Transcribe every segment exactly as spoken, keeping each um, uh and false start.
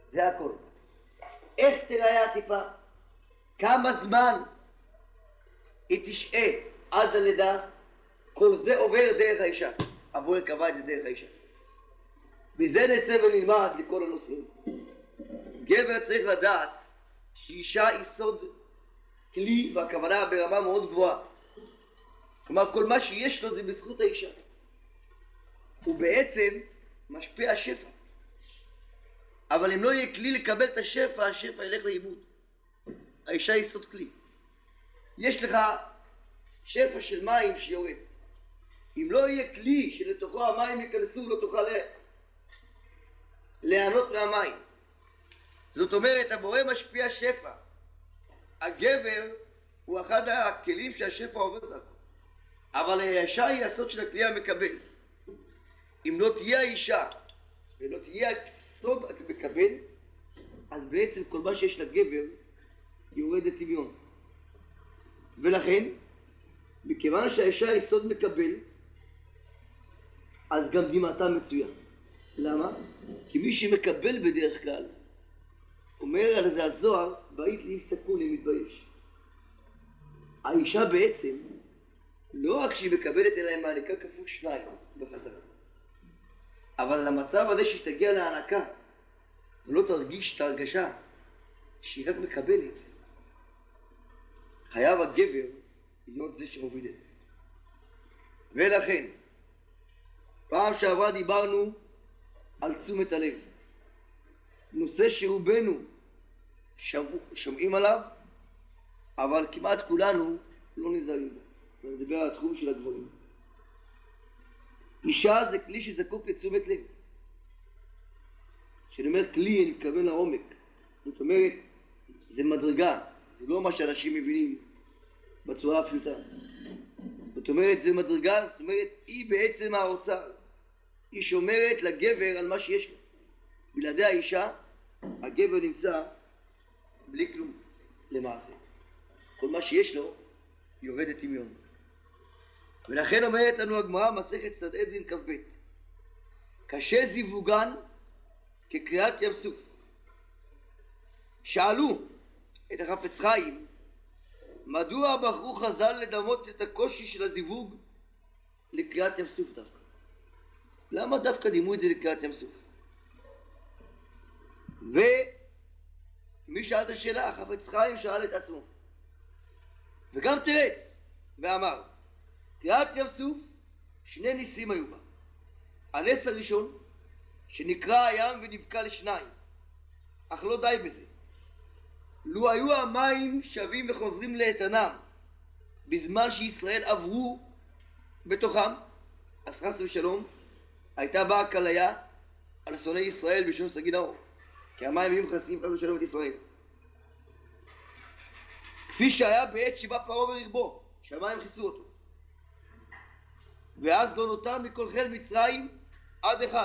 זה הכל. איך תראה העטיפה? כמה זמן היא תשעה עד הלידה? כל זה עובר דרך האישה. הבורא קבע את זה דרך האישה. מזה נצא ונלמד לכל הנושאים. גבר צריך לדעת שאישה היא סוד כלי, והכוונה ברמה מאוד גבוהה. כלומר, כל מה שיש לו זה בזכות האישה. הוא בעצם משפיע השפע. אבל אם לא יהיה כלי לקבל את השפע, השפע ילך לאיבוד. האישה היא סוד כלי. יש לך שפע של מים שיורד. אם לא יהיה כלי שלתוכו המים ייכנסו, לא תוכל ליהנות מהמים. זאת אומרת, הבורא משפיע שפע. הגבר הוא אחד הכלים שהשפע עובר דרכו. אבל האישה היא הסוד של הכלי המקבל. אם לא תהיה האישה ולא תהיה הסוד המקבל, אז בעצם כל מה שיש לגבר יורד לטמיון. ולכן, מכיוון שהאישה היא סוד מקבל, אז גם דמעתה מצויה. למה? כי מי שמקבל בדרך כלל, אומר על זה הזוהר, בית לי סכון, היא מתבייש. האישה בעצם, לא רק שהיא מקבלת אלא היא מעניקה כפול שניים בחזרה. אבל למצב הזה שהיא תגיע להענקה, ולא תרגיש את ההרגשה שהיא רק מקבלת, חייב הגבר להיות זה שמוביל את זה. ולכן, פעם שעברה דיברנו על תשומת הלב. נושא שרובנו שומעים עליו, אבל כמעט כולנו לא נזהרים בו. אני מדבר על התחום של הגברים. אישה זה כלי שזקוק לתשומת לב. כשאני אומר כלי, אני מתכוון לעומק. זאת אומרת, זה מדרגה, זה לא מה שאנשים מבינים בצורה הפשוטה. זאת אומרת, זה מדרגה, זאת אומרת, היא בעצם האוצר. היא שומרת לגבר על מה שיש לו. בלעדי האישה, הגבר נמצא בלי כלום למעשה. כל מה שיש לו יורד לטמיון. ולכן אומרת לנו הגמרא מסכת סנהדרין כ"ב, קשה זיווגן כקריעת ים סוף. שאלו את החפץ חיים, מדוע בחרו חז"ל לדמות את הקושי של הזיווג לקריעת ים סוף דווקא? למה דווקא דימו את זה לקריעת ים סוף? ומי שאל את השאלה, החפץ חיים שאל את עצמו וגם תרץ ואמר, קריעת ים סוף שני ניסים היו בה. הנס הראשון שנקרא הים ונבקע לשניים, אך לא די בזה. לו היו המים שווים וחוזרים לאיתנם בזמן שישראל עברו בתוכם, אז חס ושלום הייתה באה כליה על שונאי ישראל בשום סגי נאור, כי המים היו מכנסים חס ושלום את ישראל, כפי שהיה בעת שבא פרעה ורכבו, שהמים חיסו אותו. ואז לא נותר מכל חיל מצרים עד אחד.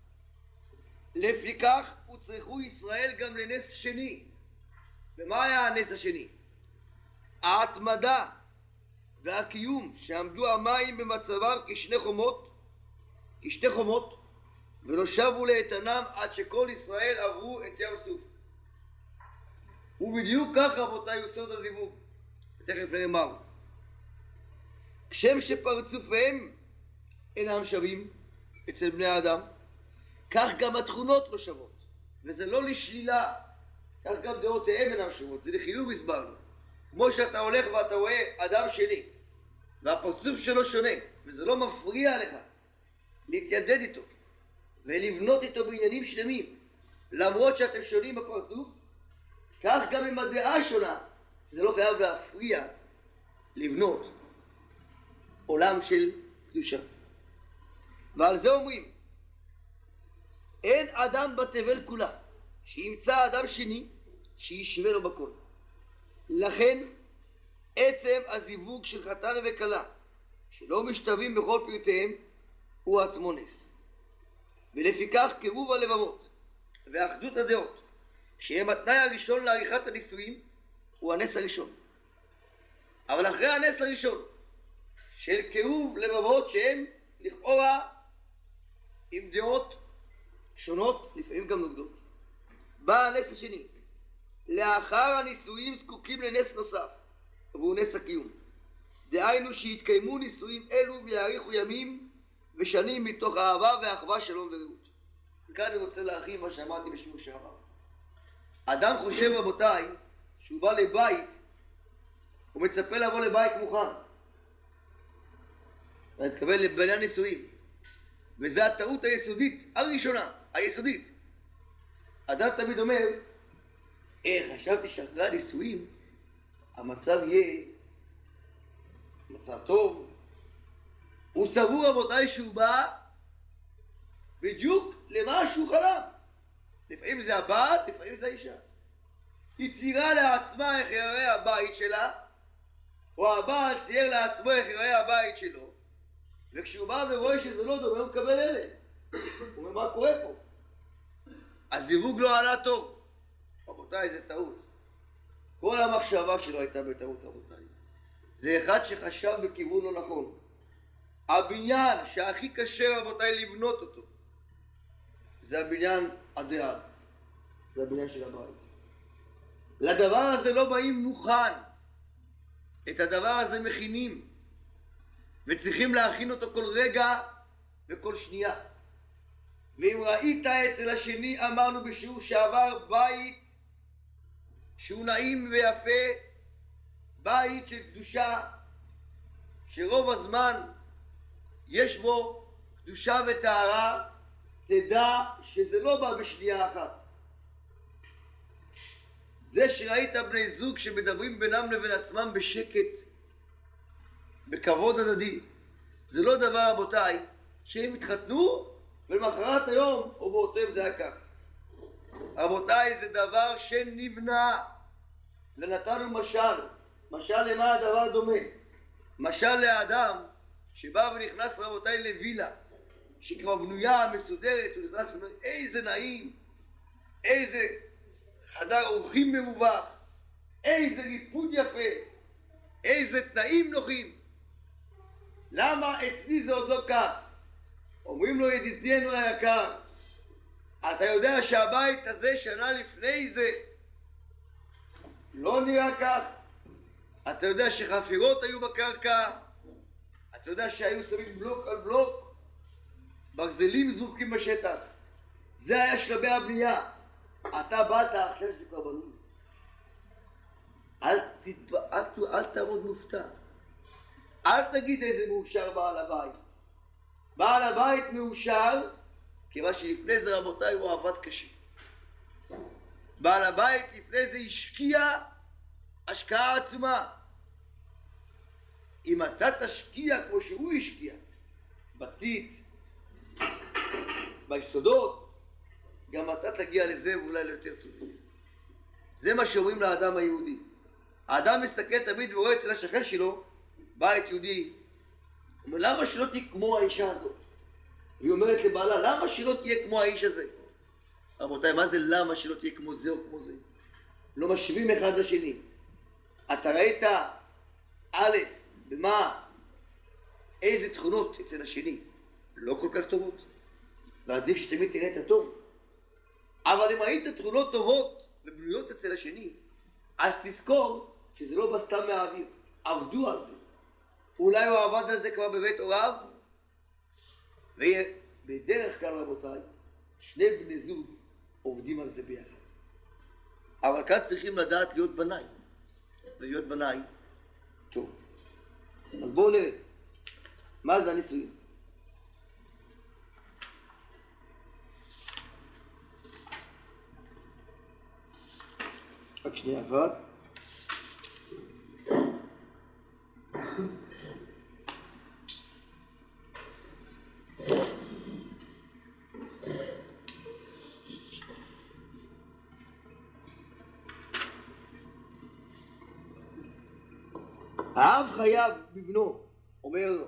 לפיכך הוצרכו ישראל גם לנס שני. ומה היה הנס השני? ההתמדה והקיום שעמדו המים במצבם כשני חומות, כשתי חומות, ולא שבו לאיתנם עד שכל ישראל עברו את ים סוף. ובדיוק כך רבותיי הוא סוד הזיווג. תכף נראה מהו. כשם שפרצופיהם אינם שווים אצל בני האדם, כך גם התכונות לא שוות, וזה לא לשלילה. כך גם דעותיהם אינם שוות, זה לחיוב הסברנו. כמו שאתה הולך ואתה רואה אדם שני והפרצוף שלו שונה, וזה לא מפריע לך להתיידד איתו ולבנות איתו בעניינים שלמים, למרות שאתם שונים בפרצוף, כך גם עם הדעה שונה, זה לא חייב להפריע לבנות עולם של קדושה. ועל זה אומרים, אין אדם בתבל כולה שימצא אדם שני שישווה לו בכל. לכן עצם הזיווג של חתן וכלה שלא משתווים בכל פרטיהם הוא עצמו נס. ולפיכך קירוב הלבבות ואחדות הדעות, שהם התנאי הראשון לעריכת הנישואים, הוא הנס הראשון. אבל אחרי הנס הראשון של קירוב לבבות שהם לכאורה עם דעות שונות, לפעמים גם נוגדות, בא הנס השני. לאחר הנישואים זקוקים לנס נוסף, והוא נס הקיום. דהיינו שיתקיימו נישואים אלו ויאריכו ימים ושנים מתוך אהבה ואחווה, שלום ורעות. וכאן אני רוצה להרחיב מה שאמרתי בשיעור שעבר. אדם חושב, רבותיי, שהוא בא לבית, הוא מצפה לבוא לבית מוכן. אני מתכוון לבעניין נישואים. וזו הטעות היסודית, הראשונה, היסודית. אדם תמיד אומר, אה, חשבתי שאחרי הנישואים המצב יהיה מצב טוב. הוא סבור, רבותיי, שהוא בא בדיוק למה שהוא חלם. לפעמים זה הבעל, לפעמים זה האישה. היא ציירה לעצמה איך יראה הבית שלה, או הבעל צייר לעצמו איך יראה הבית שלו, וכשהוא בא ורואה שזה לא דומה, הוא מקבל אלה. הוא אומר, מה קורה פה? הזיווג לא עלה טוב. רבותיי, זה טעות. כל המחשבה שלו הייתה בטעות, רבותיי. זה אחד שחשב בכיוון לא נכון. הבניין שהכי קשה, רבותיי, לבנות אותו, זה הבניין הדעת. זה הבניין של הבית. לדבר הזה לא באים מוכן. את הדבר הזה מכינים. וצריכים להכין אותו כל רגע וכל שנייה. ואם ראית אצל השני, אמרנו בשיעור שעבר, בית שהוא נעים ויפה, בית של קדושה, שרוב הזמן יש בו קדושה וטהרה, תדע שזה לא בא בשנייה אחת. זה שראית בני זוג שמדברים בינם לבין עצמם בשקט, בכבוד הדדי, זה לא דבר, רבותיי, שהם התחתנו ולמחרת היום או באותו יום זה היה כך. רבותיי, זה דבר שנבנה. ונתנו משל. משל למה הדבר דומה? משל לאדם שבא ונכנס, רבותיי, לווילה שכבר בנויה, מסודרת, הוא נכנס ואומר, איזה נעים, איזה חדר אורחים ממובח, איזה ריפוד יפה, איזה תנאים נוחים. למה אצלי זה עוד לא כך? אומרים לו, ידידנו היקר, אתה יודע שהבית הזה שנה לפני זה לא נראה כך? אתה יודע שחפירות היו בקרקע? אתה יודע שהיו שמים בלוק על בלוק? ברזלים זורקים בשטח. זה היה שלבי הבנייה. אתה באת, עכשיו זה כבר בנוי. אל, תתב... אל, אל תעמוד מופתע. אל תגיד איזה מאושר בעל הבית. בעל הבית מאושר, כיוון שלפני זה, רבותיי, הוא עבד קשה. בעל הבית לפני זה השקיע השקעה עצומה. אם אתה תשקיע כמו שהוא השקיע, בתית, ביסודות, גם אתה תגיע לזה ואולי ליותר טוב. זה מה שאומרים לאדם היהודי. האדם מסתכל תמיד ורואה אצל השכן שלו, בית יהודי, הוא אומר, למה שלא תהיה כמו האישה הזאת? היא אומרת לבעלה, למה שלא תהיה כמו האיש הזה? רבותיי, מה זה למה שלא תהיה כמו זה או כמו זה? לא משווים אחד לשני. אתה ראית, א', במה, איזה תכונות אצל השני לא כל כך טובות, ועדיף שתמיד תראה את הטוב. אבל אם ראית תכונות טובות ובנויות אצל השני, אז תזכור שזה לא בסתם מהאוויר, עבדו על זה. אולי הוא עבד על זה כבר בבית הוריו, ובדרך כלל, רבותיי, שני בני זוג עובדים על זה ביחד. אבל כאן צריכים לדעת להיות בנאי, ולהיות בנאי טוב. אז בואו נראה, מה זה הנישואים? רק שנייה אחת. האב חייב בבנו, אומר לו,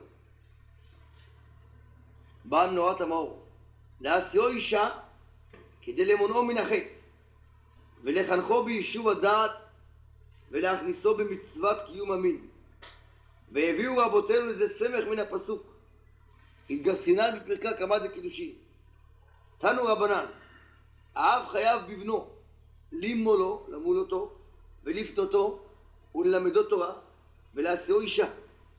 בעל מנורת המאור, להשיאו אישה כדי למונעו מן החטא, ולחנכו ביישוב הדעת, ולהכניסו במצוות קיום המין. והביאו רבותינו לזה סמך מן הפסוק, התגרסינן בפרקה קמא דקידושין. תנו רבנן, האב חייב בבנו, לימולו, למול אותו, ולפתותו, וללמדו תורה, ולעשהו אישה.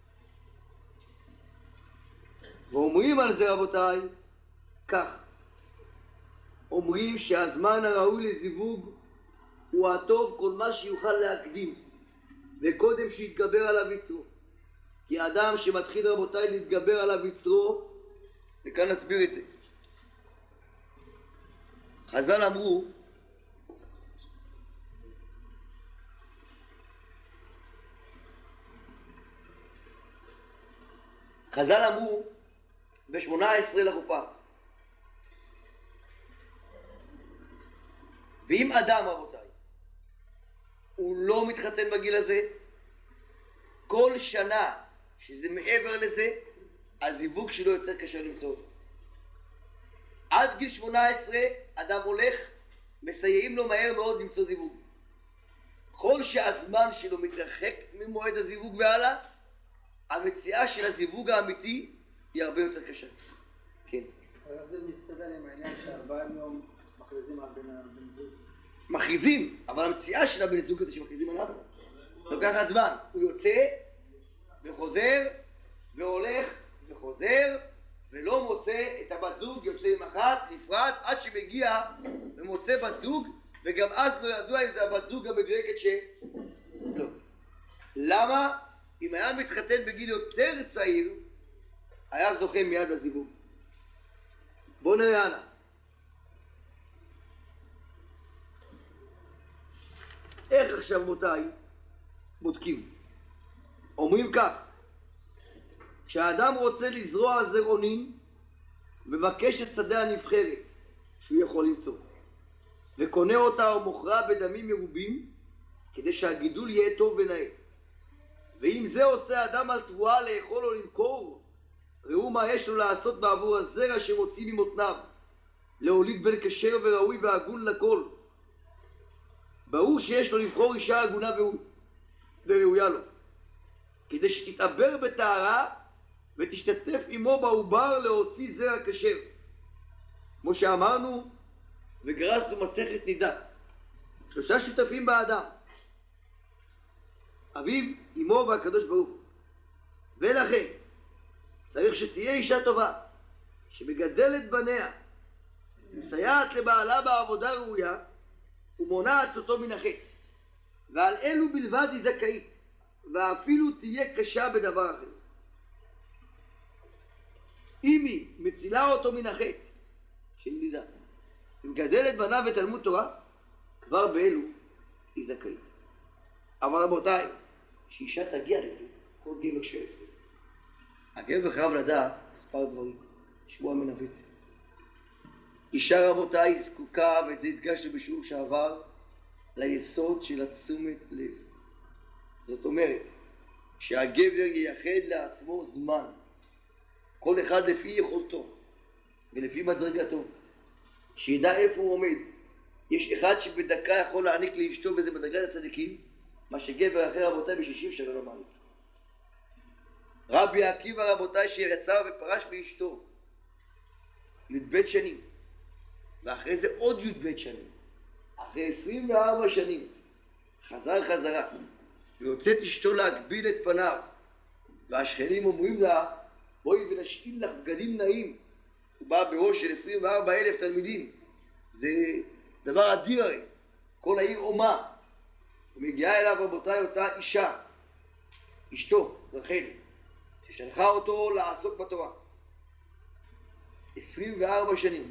ואומרים על זה רבותיי, כך, אומרים שהזמן הראוי לזיווג הוא הטוב כל מה שיוכל להקדים, וקודם שיתגבר עליו יצרו. כי האדם שמתחיל רבותיי להתגבר עליו יצרו, וכאן נסביר את זה. חז"ל אמרו, חז"ל אמרו ב-שמונה עשרה לחופה, ואם אדם רבותיי הוא לא מתחתן בגיל הזה, כל שנה שזה מעבר לזה, הזיווג שלו יותר קשה למצוא אותו. עד גיל שמונה עשרה אדם הולך, מסייעים לו מהר מאוד למצוא זיווג. כל שהזמן שלו מתרחק ממועד הזיווג והלאה, המציאה של הזיווג האמיתי היא הרבה יותר קשה. כן. אבל זה מסתדר עם העניין שארבעים יום מכריזים על בן זוג. מכריזים, אבל המציאה של הבן זוג הזה שמכריזים עליו לוקחת זמן. הוא יוצא וחוזר והולך וחוזר ולא מוצא את הבת זוג, יוצא עם אחת, נפרד, עד שמגיע ומוצא בת זוג, וגם אז לא ידוע אם זה הבת זוג המדויקת ש... לא. למה? אם היה מתחתן בגיל יותר צעיר, היה זוכה מיד לזיווג. בואו נראה הלאה. איך עכשיו מותיי בודקים? אומרים כך, כשהאדם רוצה לזרוע זרעונים, מבקש את שדה הנבחרת שהוא יכול למצוא, וקונה אותה ומוכרה בדמים מרובים, כדי שהגידול יהיה טוב ונאה. ואם זה עושה אדם על תבואה לאכול או למכור, ראו מה יש לו לעשות בעבור הזרע שמוציא ממותניו, להוליד בן כשר וראוי והגון לכל. ברור שיש לו לבחור אישה הגונה וראויה לו, כדי שתתעבר בטהרה ותשתתף עמו בעובר להוציא זרע כשר, כמו שאמרנו וגרסנו מסכת נידה. שלושה שותפים באדם, אביו, אמו והקדוש ברוך הוא. ולכן צריך שתהיה אישה טובה שמגדלת בניה, מסייעת לבעלה בעבודה ראויה ומונעת אותו מן החטא, ועל אלו בלבד היא זכאית, ואפילו תהיה קשה בדבר אחר. אם היא מצילה אותו מן החטא של נידה ומגדלת בניו ותלמוד תורה, כבר באלו היא זכאית. אבל רבותיי, שאישה תגיע לזה, כל גבר שואף לזה. הגבר חייב לדעת מספר דברים, שבוע מנווט. אישה רבותיי זקוקה, ואת זה הדגשנו בשיעור שעבר, ליסוד של התשומת לב. זאת אומרת, שהגבר ייחד לעצמו זמן, כל אחד לפי יכולתו ולפי מדרגתו, שידע איפה הוא עומד. יש אחד שבדקה יכול להעניק לאשתו וזה מדרגת הצדיקים, מה שגבר אחר רבותיי בשישים שנה לא מעניק. רבי עקיבא רבותיי שיצא ופרש באשתו י"ב שנים, ואחרי זה עוד י"ב שנים, אחרי עשרים וארבע שנים חזר חזרה ויוצאת אשתו להגביל את פניו, והשכנים אומרים לה בואי ונשאיל לך בגדים נעים. הוא בא בראש של עשרים וארבעה אלף תלמידים, זה דבר אדיר הרי, כל העיר אומה. ומגיעה אליו רבותיי אותה אישה, אשתו רחל, ששלחה אותו לעסוק בתורה עשרים וארבע שנים,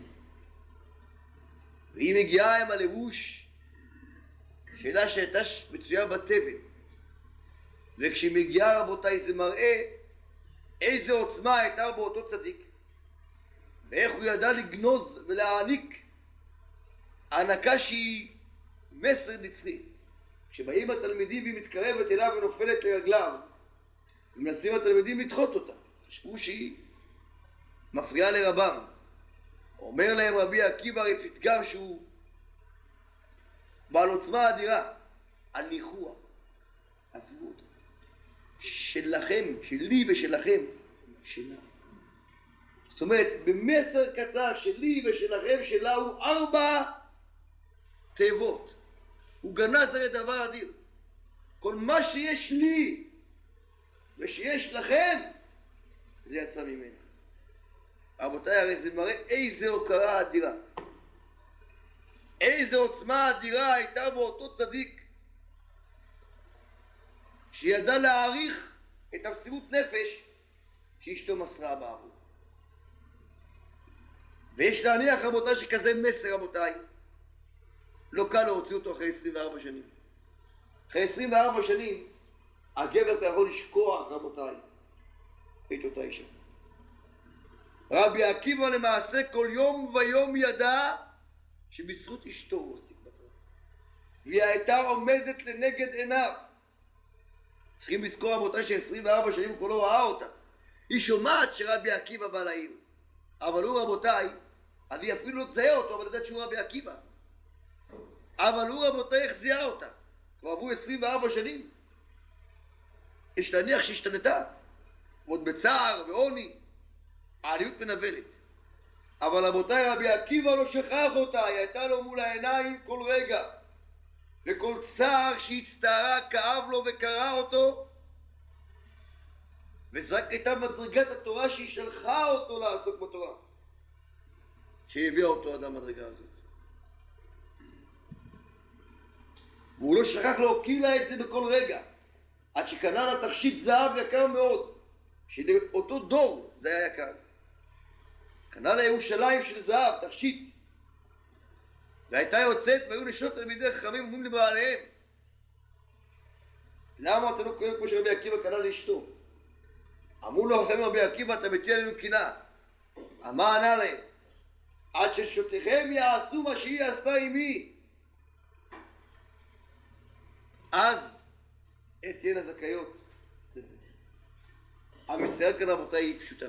והיא מגיעה עם הלבוש שאלה שהייתה מצויה בתבל, וכשהיא מגיעה רבותיי זה מראה איזה עוצמה הייתה באותו צדיק, ואיך הוא ידע לגנוז ולהעניק הענקה שהיא מסר נצחי. כשבאים התלמידים והיא מתקרבת אליו ונופלת לרגליו, ומנסים התלמידים לדחות אותה, חשבו שהיא מפריעה לרבם. אומר להם רבי עקיבא הרי פתגם שהוא בעל עוצמה אדירה, הניחוה, עזבו אותה, שלכם, שלי ושלכם, שלה. זאת אומרת, במסר קצר שלי ושלכם שלה הוא ארבע תיבות, הוא גנז הרי דבר אדיר. כל מה שיש לי ושיש לכם, זה יצא ממנו. רבותיי, הרי זה מראה איזה הוקרה אדירה. איזה עוצמה אדירה הייתה באותו צדיק, שידע להעריך את המסירות נפש שאשתו מסרה בעבור. ויש להניח, רבותיי, שכזה מסר, רבותיי, לא קל להוציא אותו אחרי עשרים וארבע שנים. אחרי עשרים וארבע שנים, הגבר יכול לשכוח, רבותיי, את אותה אישה. רבי עקיבא למעשה כל יום ויום ידע שבזכות אשתו הוא עוסק בתורה. והיא הייתה עומדת לנגד עיניו. צריכים לזכור, רבותיי, ש-עשרים וארבע שנים הוא כבר לא ראה אותה. היא שומעת שרבי עקיבא בא לעיר. אבל הוא, רבותיי, אז היא אפילו לא תזהה אותו, אבל יודעת שהוא רבי עקיבא. אבל הוא, רבותיי, איך זיהה אותה? כבר עברו עשרים וארבע שנים. יש להניח שהשתנתה. עוד בצער ועוני. העניות מנבלת. אבל רבותיי, רבי עקיבא לא שכח אותה. היא הייתה לו מול העיניים כל רגע. וכל צער שהצטערה כאב לו וקרא אותו. וזרק הייתה מדרגת התורה שהיא שלחה אותו לעסוק בתורה. שהביאה אותו אדם מדרגה הזאת. והוא לא שכח להוקיר לה את זה בכל רגע. עד שקנה לה תכשיט זהב יקר מאוד. שלאותו דור זה היה יקר. קנה לה ירושלים של זהב, תכשיט. והייתה יוצאת והיו נשות תלמידי חכמים אומרים לבעליהם. למה אתה לא קורא כמו שרבי עקיבא קנה לאשתו? אמרו לו חכמים רבי עקיבא, אתה מטיל עלינו קנאה. מה ענה להם? עד ששותיכם יעשו מה שהיא עשתה עמי. אז תהיינה זכאיות לזה. המסר כאן, רבותיי, היא פשוטה.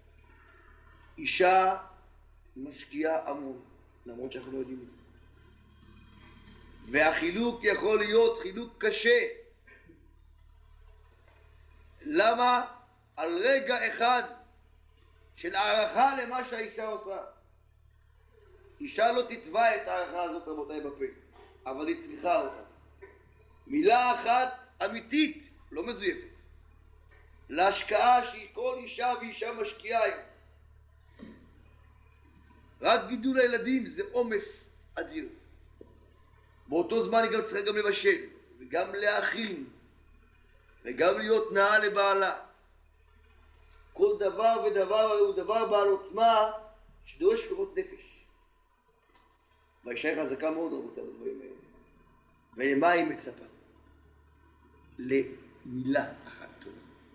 אישה משקיעה המון, למרות שאנחנו לא יודעים את זה. והחילוק יכול להיות חילוק קשה. למה? על רגע אחד של הערכה למה שהאישה עושה. אישה לא תתבע את הערכה הזאת, רבותיי, בפה, אבל היא צריכה אותה. מילה אחת אמיתית, לא מזויפת, להשקעה שהיא כל אישה ואישה משקיעה. רק גידול הילדים זה עומס אדיר. באותו זמן היא גם צריכה גם לבשל, וגם להכין, וגם להיות נאה לבעלה. כל דבר ודבר הוא דבר בעל עוצמה שדורש כוחות נפש. והאישה היא חזקה מאוד, רבותיי, בדברים האלה. ולמה היא מצפה? למילה אחת טובה.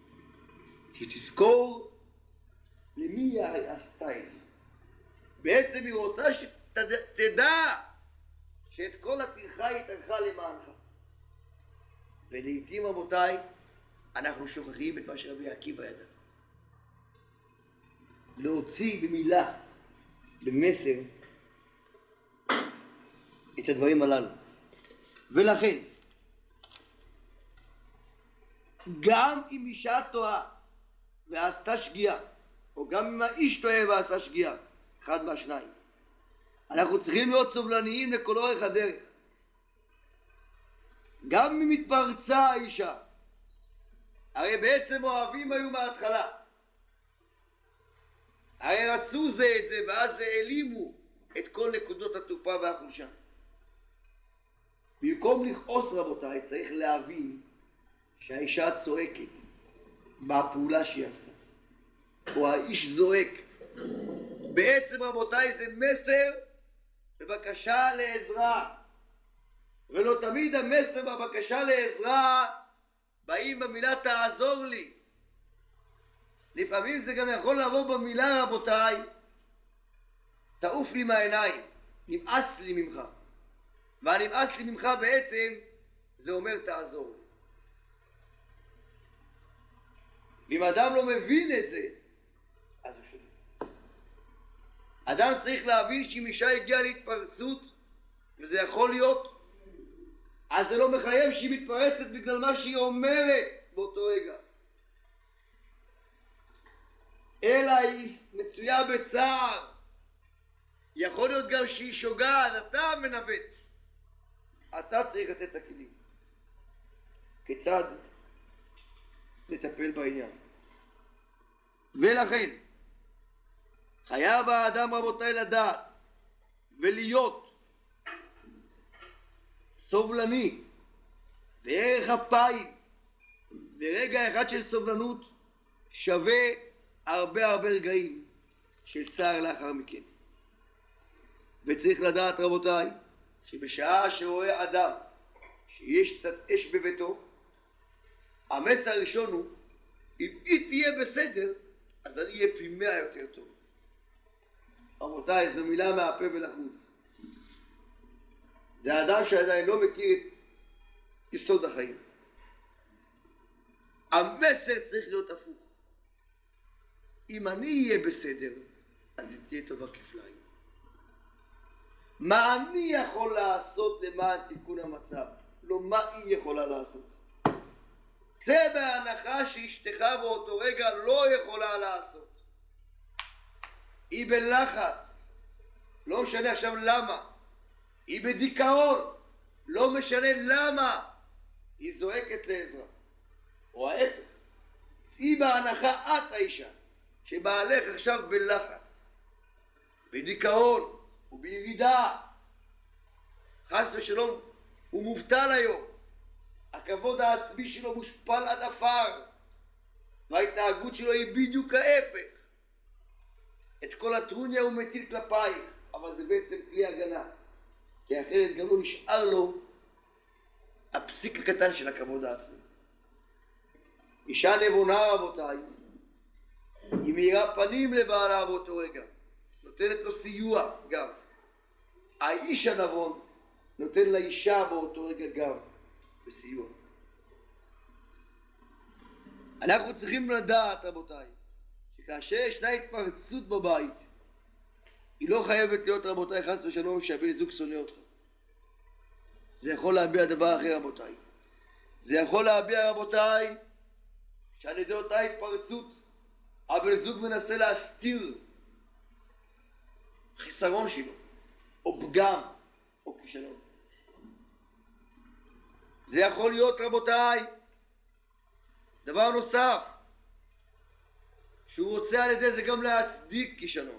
שתזכור למי היא עשתה את זה. בעצם היא רוצה שתדע שאת כל הטרחה היא טרחה למענך. ולעיתים, רבותיי, אנחנו שוכחים את מה שרבי עקיבא ידע. להוציא במילה, במסר, את הדברים הללו. ולכן, גם אם אישה טועה ועשתה שגיאה, או גם אם האיש טועה ועשה שגיאה, אחד מהשניים, אנחנו צריכים להיות סובלניים לכל אורך הדרך. גם אם התפרצה האישה, הרי בעצם אוהבים היו מההתחלה. הרי רצו זה את זה, ואז זה העלימו את כל נקודות התופעה והחולשה. במקום לכעוס, רבותיי, צריך להבין שהאישה צועקת בפעולה שהיא עשתה, או האיש זועק. בעצם, רבותיי, זה מסר בבקשה לעזרה, ולא תמיד המסר בבקשה לעזרה באים במילה תעזור לי. לפעמים זה גם יכול לבוא במילה, רבותיי, תעוף לי מהעיניים, נמאס לי ממך. והנמאס לי ממך בעצם זה אומר תעזור לי. ואם אדם לא מבין את זה, אז הוא שונה. אדם צריך להבין שאם אישה הגיעה להתפרצות, וזה יכול להיות, אז זה לא מחייב שהיא מתפרצת בגלל מה שהיא אומרת באותו רגע. אלא היא מצויה בצער. יכול להיות גם שהיא שוגעת, אתה מנווט. אתה צריך לתת את הכלים. כיצד לטפל בעניין. ולכן, חייב האדם רבותיי לדעת ולהיות סובלני וערך אפיים ורגע אחד של סובלנות שווה הרבה הרבה רגעים של צער לאחר מכן. וצריך לדעת רבותיי שבשעה שרואה אדם שיש קצת אש בביתו, המסר הראשון הוא אם היא תהיה בסדר אז אני אהיה פי מאה יותר טוב. רבותיי, זו מילה מהפה ולחוץ. זה אדם שעדיין לא מכיר את יסוד החיים. המסר צריך להיות הפוך. אם אני אהיה בסדר אז היא תהיה טובה כפליים. מה אני יכול לעשות למען תיקון המצב? לא מה היא יכולה לעשות. זה בהנחה שאשתך באותו רגע לא יכולה לעשות. היא בלחץ, לא משנה עכשיו למה. היא בדיכאון, לא משנה למה. היא זועקת לעזרה. או ההפך. היא בהנחה את האישה, שבעלך עכשיו בלחץ, בדיכאון ובירידה. חס ושלום, הוא מובטל היום. הכבוד העצמי שלו מושפל עד עפר, וההתנהגות שלו היא בדיוק ההפך. את כל הטרוניה הוא מטיל כלפייך, אבל זה בעצם כלי הגנה, כי אחרת גם לא נשאר לו הפסיק הקטן של הכבוד העצמי. אישה נבונה רבותיי, היא מאירה פנים לבעלה באותו רגע, נותנת לו סיוע גב. האיש הנבון נותן לאישה באותו רגע גב וסיוע. אנחנו צריכים לדעת רבותיי שכאשר ישנה התפרצות בבית, היא לא חייבת להיות רבותיי חס ושלום שהבן זוג שונא אותך. זה יכול להביע דבר אחר רבותיי. זה יכול להביע רבותיי שעל ידי אותה התפרצות הבן זוג מנסה להסתיר חיסרון שלו או פגם או כישלון. זה יכול להיות רבותיי דבר נוסף שהוא רוצה על ידי זה גם להצדיק כישלון.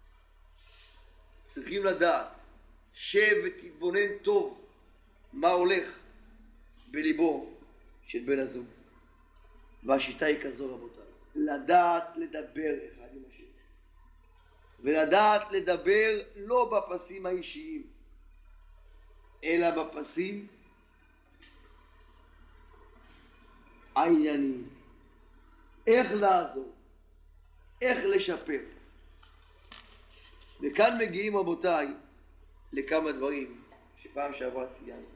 צריכים לדעת, שב ותתבונן טוב מה הולך בליבו של בן הזוג. והשיטה היא כזו רבותיי, לדעת לדבר אחד עם השני, ולדעת לדבר לא בפסים האישיים אלא בפסים העניינים. איך לעזור, איך לשפר. וכאן מגיעים רבותיי לכמה דברים שפעם שעברה ציינתי.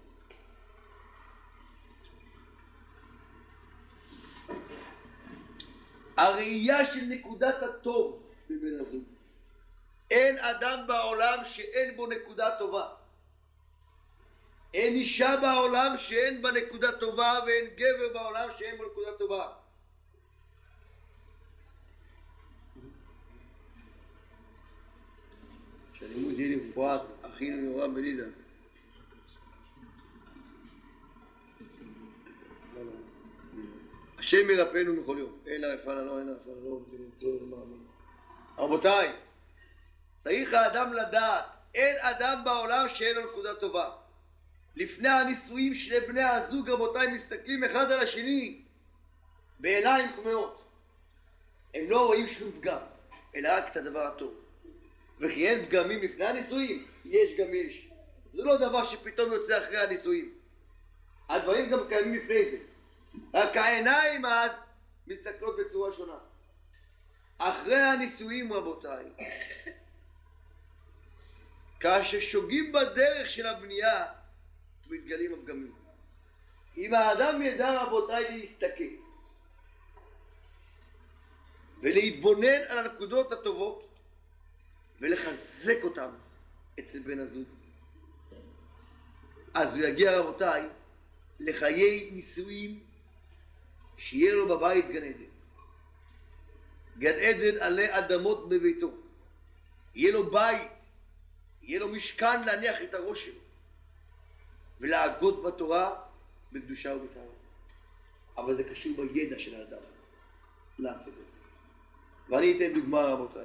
הראייה של נקודת הטוב בבן הזוג. אין אדם בעולם שאין בו נקודה טובה. אין אישה בעולם שאין בה נקודה טובה, ואין גבר בעולם שאין בו נקודה טובה. שאני מודיע לפרט אחינו יורם בלילה. השם ירפאנו מכל יום. אין הרפאנה לא, אין הרפאנה לא, ונמצא למאמין. רבותיי, צריך האדם לדעת, אין אדם בעולם שאין לו נקודה טובה. לפני הנישואים שני בני הזוג רבותיי מסתכלים אחד על השני בעיניים כמהות. הם לא רואים שום פגם, אלא רק את הדבר הטוב. וכי אין פגמים לפני הנישואים? יש גם יש. זה לא דבר שפתאום יוצא אחרי הנישואים. הדברים גם קיימים לפני זה. רק העיניים אז מסתכלות בצורה שונה. אחרי הנישואים רבותיי, כאשר שוגים בדרך של הבנייה, מתגלים הפגמים. אם האדם ידע רבותיי להסתכל ולהתבונן על הנקודות הטובות ולחזק אותם אצל בן הזוג, אז הוא יגיע רבותיי לחיי נישואים שיהיה לו בבית גן עדן. גן עדן עלי אדמות בביתו. יהיה לו בית, יהיה לו משכן להניח את הראש שלו. ולהגות בתורה בקדושה ובטהרה. אבל זה קשור בידע של האדם לעשות את זה. ואני אתן דוגמה רבותיי.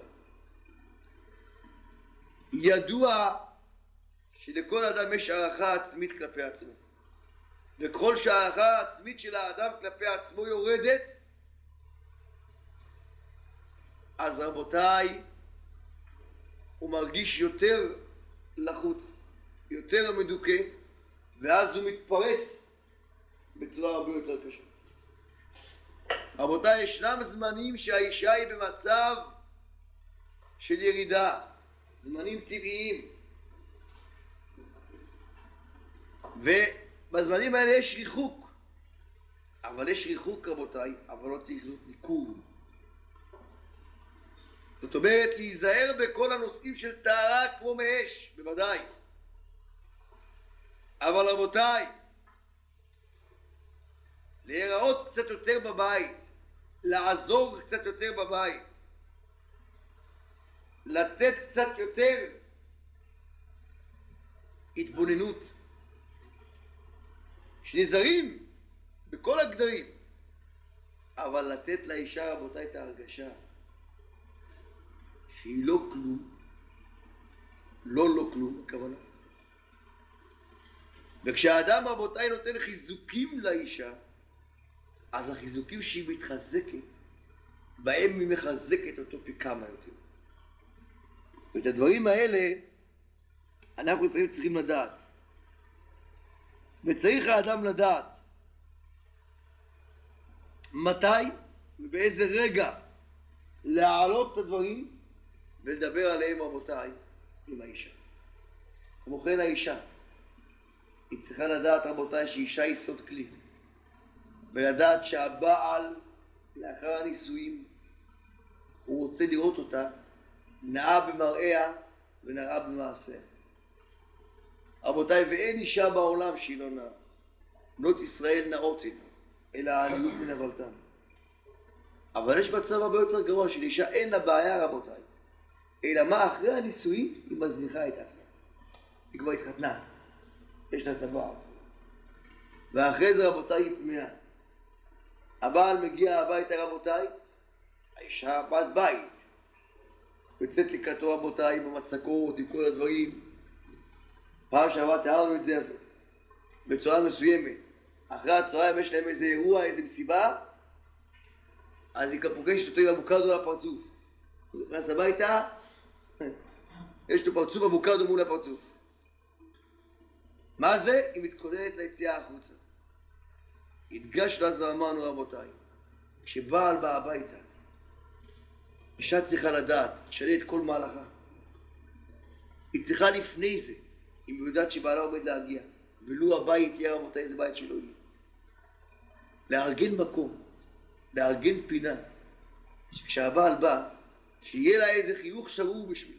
ידוע שלכל אדם יש הערכה עצמית כלפי עצמו. וככל שהערכה העצמית של האדם כלפי עצמו יורדת, אז רבותיי, הוא מרגיש יותר לחוץ, יותר מדוכא, ואז הוא מתפרץ בצורה הרבה יותר קשה. רבותיי, ישנם זמנים שהאישה היא במצב של ירידה, זמנים טבעיים. ובזמנים האלה יש ריחוק. אבל יש ריחוק רבותיי, אבל לא צריך להיות ניכור. זאת אומרת, להיזהר בכל הנושאים של טהרה כמו מאש, בוודאי. אבל רבותיי, להיראות קצת יותר בבית, לעזור קצת יותר בבית, לתת קצת יותר התבוננות, שנזהרים בכל הגדרים, אבל לתת לאישה רבותיי את ההרגשה שהיא לא כלום, לא לא כלום, הכוונה. וכשהאדם רבותיי נותן חיזוקים לאישה, אז החיזוקים שהיא מתחזקת, בהם היא מחזקת אותו פי כמה יותר. ואת הדברים האלה אנחנו לפעמים צריכים לדעת. וצריך האדם לדעת מתי ובאיזה רגע להעלות את הדברים ולדבר עליהם רבותיי עם האישה. כמו כן האישה, היא צריכה לדעת רבותיי שאישה היא סוד כלי. ולדעת שהבעל לאחר הנישואים הוא רוצה לראות אותה נאה במראיה ונאה במעשיה. רבותיי, ואין אישה בעולם שהיא לא נאה. בנות ישראל נאות הן, אלא העניות מן הבלתן. אבל יש מצב הרבה יותר גרוע של אישה אין לה בעיה רבותיי, אלא מה אחרי הנישואים היא מזניחה את עצמה. היא כבר התחתנה, יש לה את הבעל, ואחרי זה רבותיי היא טמאה. הבעל מגיע הביתה רבותיי, האישה בת בית, יוצאת לקראתו רבותיי עם המצקות, עם כל הדברים. פעם שעברה תיארנו את זה בצורה מסוימת. אחרי הצהריים יש להם איזה אירוע, איזה מסיבה, אז היא פוגשת אותו עם אבוקדו על הפרצוף. הוא נכנס הביתה, יש לו פרצוף אבוקדו מול הפרצוף. מה זה? היא מתכוננת ליציאה החוצה. הדגשנו אז ואמרנו רבותיי, כשבעל בא הביתה, אישה צריכה לדעת, תשנה את כל מהלכה. היא צריכה לפני זה, אם היא יודעת שבעלה עומד להגיע, ולו הבית יהיה רבותיי איזה בית שלא יהיה. לארגן מקום, לארגן פינה, שכשהבעל בא, שיהיה לה איזה חיוך שרור בשבילה,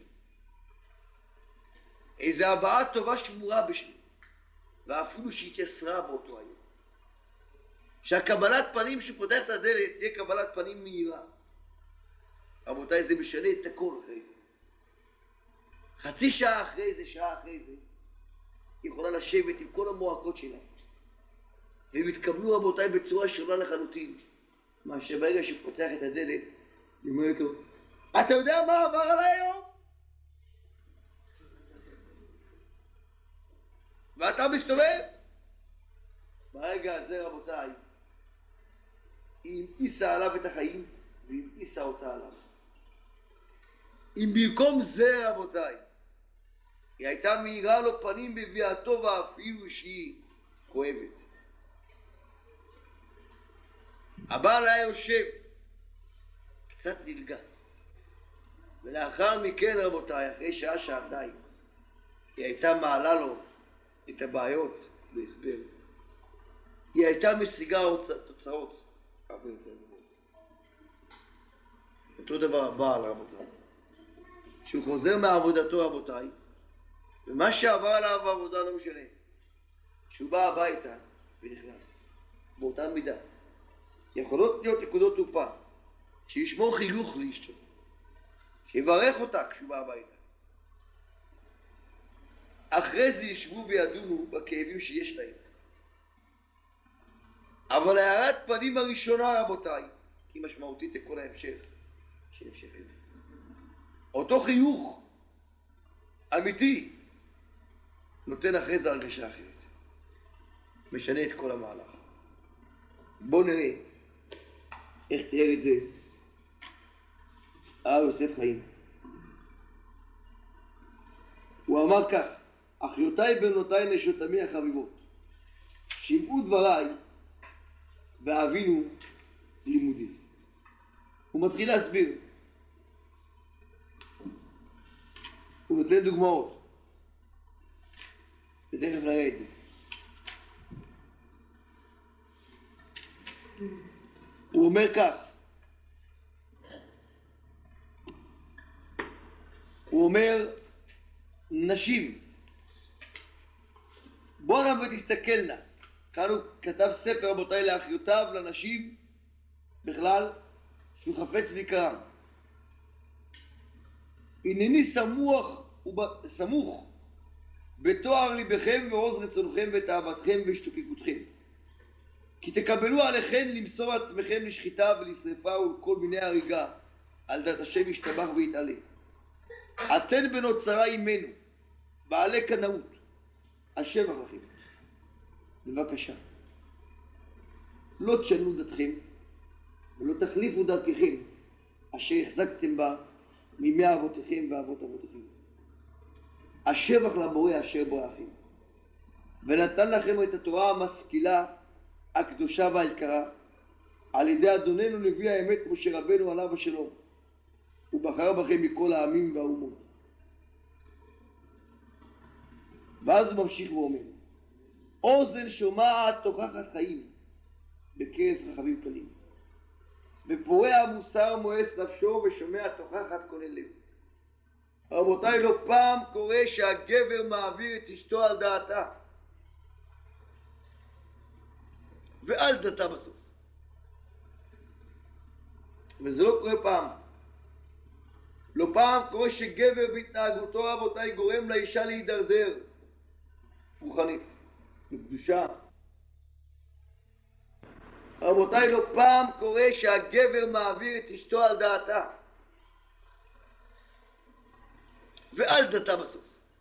איזה הבעה טובה שמורה בשבילה, ואפילו שהתייסרה באותו היום. שהקבלת פנים שפותח את הדלת תהיה קבלת פנים מהירה. רבותיי, זה משנה את הכל אחרי זה. חצי שעה אחרי זה, שעה אחרי זה, היא יכולה לשבת עם כל המועקות שלה. והם התקבלו רבותיי בצורה שונה לחלוטין. מה שברגע שהוא פותח את הדלת, היא אומרת לו, אתה יודע מה עבר עליי היום? ואתה מסתובב? ברגע הזה רבותיי, היא המאיסה עליו את החיים, והיא המאיסה אותה עליו. אם במקום זה רבותיי, היא הייתה מאירה לו פנים בביאתו ואפילו שהיא כואבת. הבעל היה יושב, קצת נלגע. ולאחר מכן רבותיי, אחרי שעה שעתיים, היא הייתה מעלה לו את הבעיות בהסבר. היא הייתה משיגה תוצאות הרבה יותר גדולות. אותו דבר הבעל רבותיי, שהוא חוזר מעבודתו רבותיי, ומה שעבר עליו בעבודה לא משנה, שהוא בא הביתה ונכנס באותה מידה. יכולות להיות נקודות תורפה, שישמור חילוך לאשתו, שיברך אותה כשהוא בא הביתה. אחרי זה ישבו וידונו בכאבים שיש להם. אבל הערת פנים הראשונה, רבותיי, היא משמעותית לכל ההמשך של המשך היום. אותו חיוך אמיתי נותן אחרי זה הרגשה אחרת, משנה את כל המהלך. בואו נראה איך תיאר את זה הרב יוסף חיים. הוא אמר כך: אחיותיי בנותיי נשותמי החביבות, שמעו דבריי והבינו לימודי. הוא מתחיל להסביר, הוא נותן דוגמאות ותכף נראה את זה. הוא אומר כך, הוא אומר, נשים, בוא נא ותסתכלנה. כאן הוא כתב ספר, רבותיי, לאחיותיו, לנשים בכלל, שהוא חפץ ויקרם. הנני סמוך, סמוך בתואר ליבכם ועוז רצונכם ותאוותכם והשתוקקותכם, כי תקבלו עליכם למסור עצמכם לשחיטה ולשרפה ולכל מיני הריגה, על דעת השם ישתבח ויתעלה. אתן בנות צרה עמנו, בעלי קנאות, השבח לכם. בבקשה, לא תשנו דתכם ולא תחליפו דרככם אשר החזקתם בה מימי אבותיכם ואבות אבותיכם. השבח לבורא אשר ברכם ונתן לכם את התורה המשכילה הקדושה והיקרה על ידי אדוננו נביא האמת משה רבנו עליו השלום, ובחר בכם מכל העמים והאומות. ואז הוא ממשיך ואומר, אוזן שומעת תוכחת חיים בקרב חכמים קלים, ופורע המוסר מואס נפשו ושומע תוכחת כונן לב. רבותיי, לא פעם קורה שהגבר מעביר את אשתו על דעתה ועל דעתה בסוף, וזה לא קורה פעם. לא פעם קורה שגבר בהתנהגותו, רבותיי, גורם לאישה להידרדר רוחנית בקדושה. רבותיי, לא פעם קורה שהגבר מעביר את אשתו על דעתה ועל דעתה בסוף,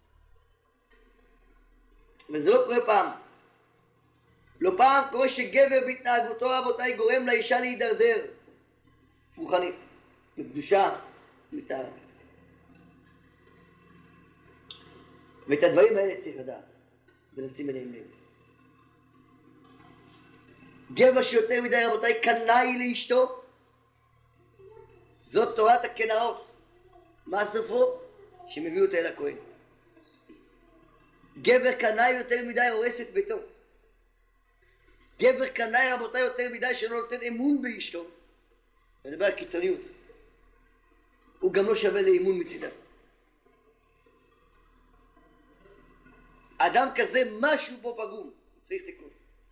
וזה לא קורה פעם. לא פעם קורה שגבר בהתנהגותו, רבותיי, גורם לאישה להידרדר רוחנית בקדושה מתאר. ואת הדברים האלה צריך לדעת ולשים אליהם לב. גבר שיותר מדי, רבותיי, קנאי לאשתו, זאת תורת הקנאות. מה סופו? שמביא אותה אל הכהן. גבר קנאי יותר מדי הורס את ביתו. גבר קנאי, רבותיי, יותר מדי שלא נותן אמון באשתו, אני מדבר על קיצוניות, הוא גם לא שווה לאמון מצידה. אדם כזה משהו פה פגום, צריך תיקון.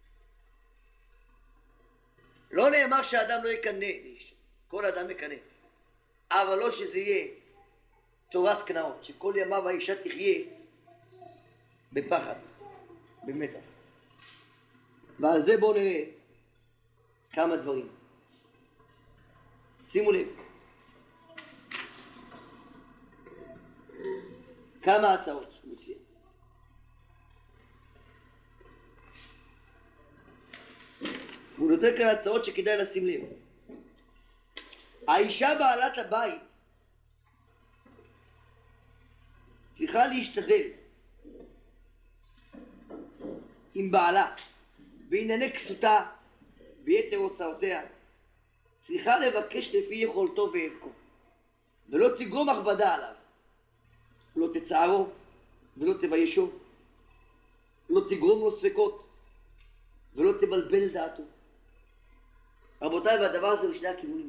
לא נאמר שהאדם לא יקנא לאשתו, כל אדם יקנא, אבל לא שזה יהיה תורת קנאות, שכל ימיו האישה תחיה בפחד, במתח. ועל זה בואו נראה כמה דברים. שימו לב, כמה הצעות הוא מציע. הוא נותן כאן הצעות שכדאי לשים לב. האישה בעלת הבית צריכה להשתדל עם בעלה בענייני כסותה ביתר הוצאותיה, צריכה לבקש לפי יכולתו וערכו, ולא תגרום הכבדה עליו, לא תצערו ולא תביישו, לא תגרום לו ספקות ולא תבלבל דעתו. רבותיי, והדבר הזה הוא שני הכיוונים.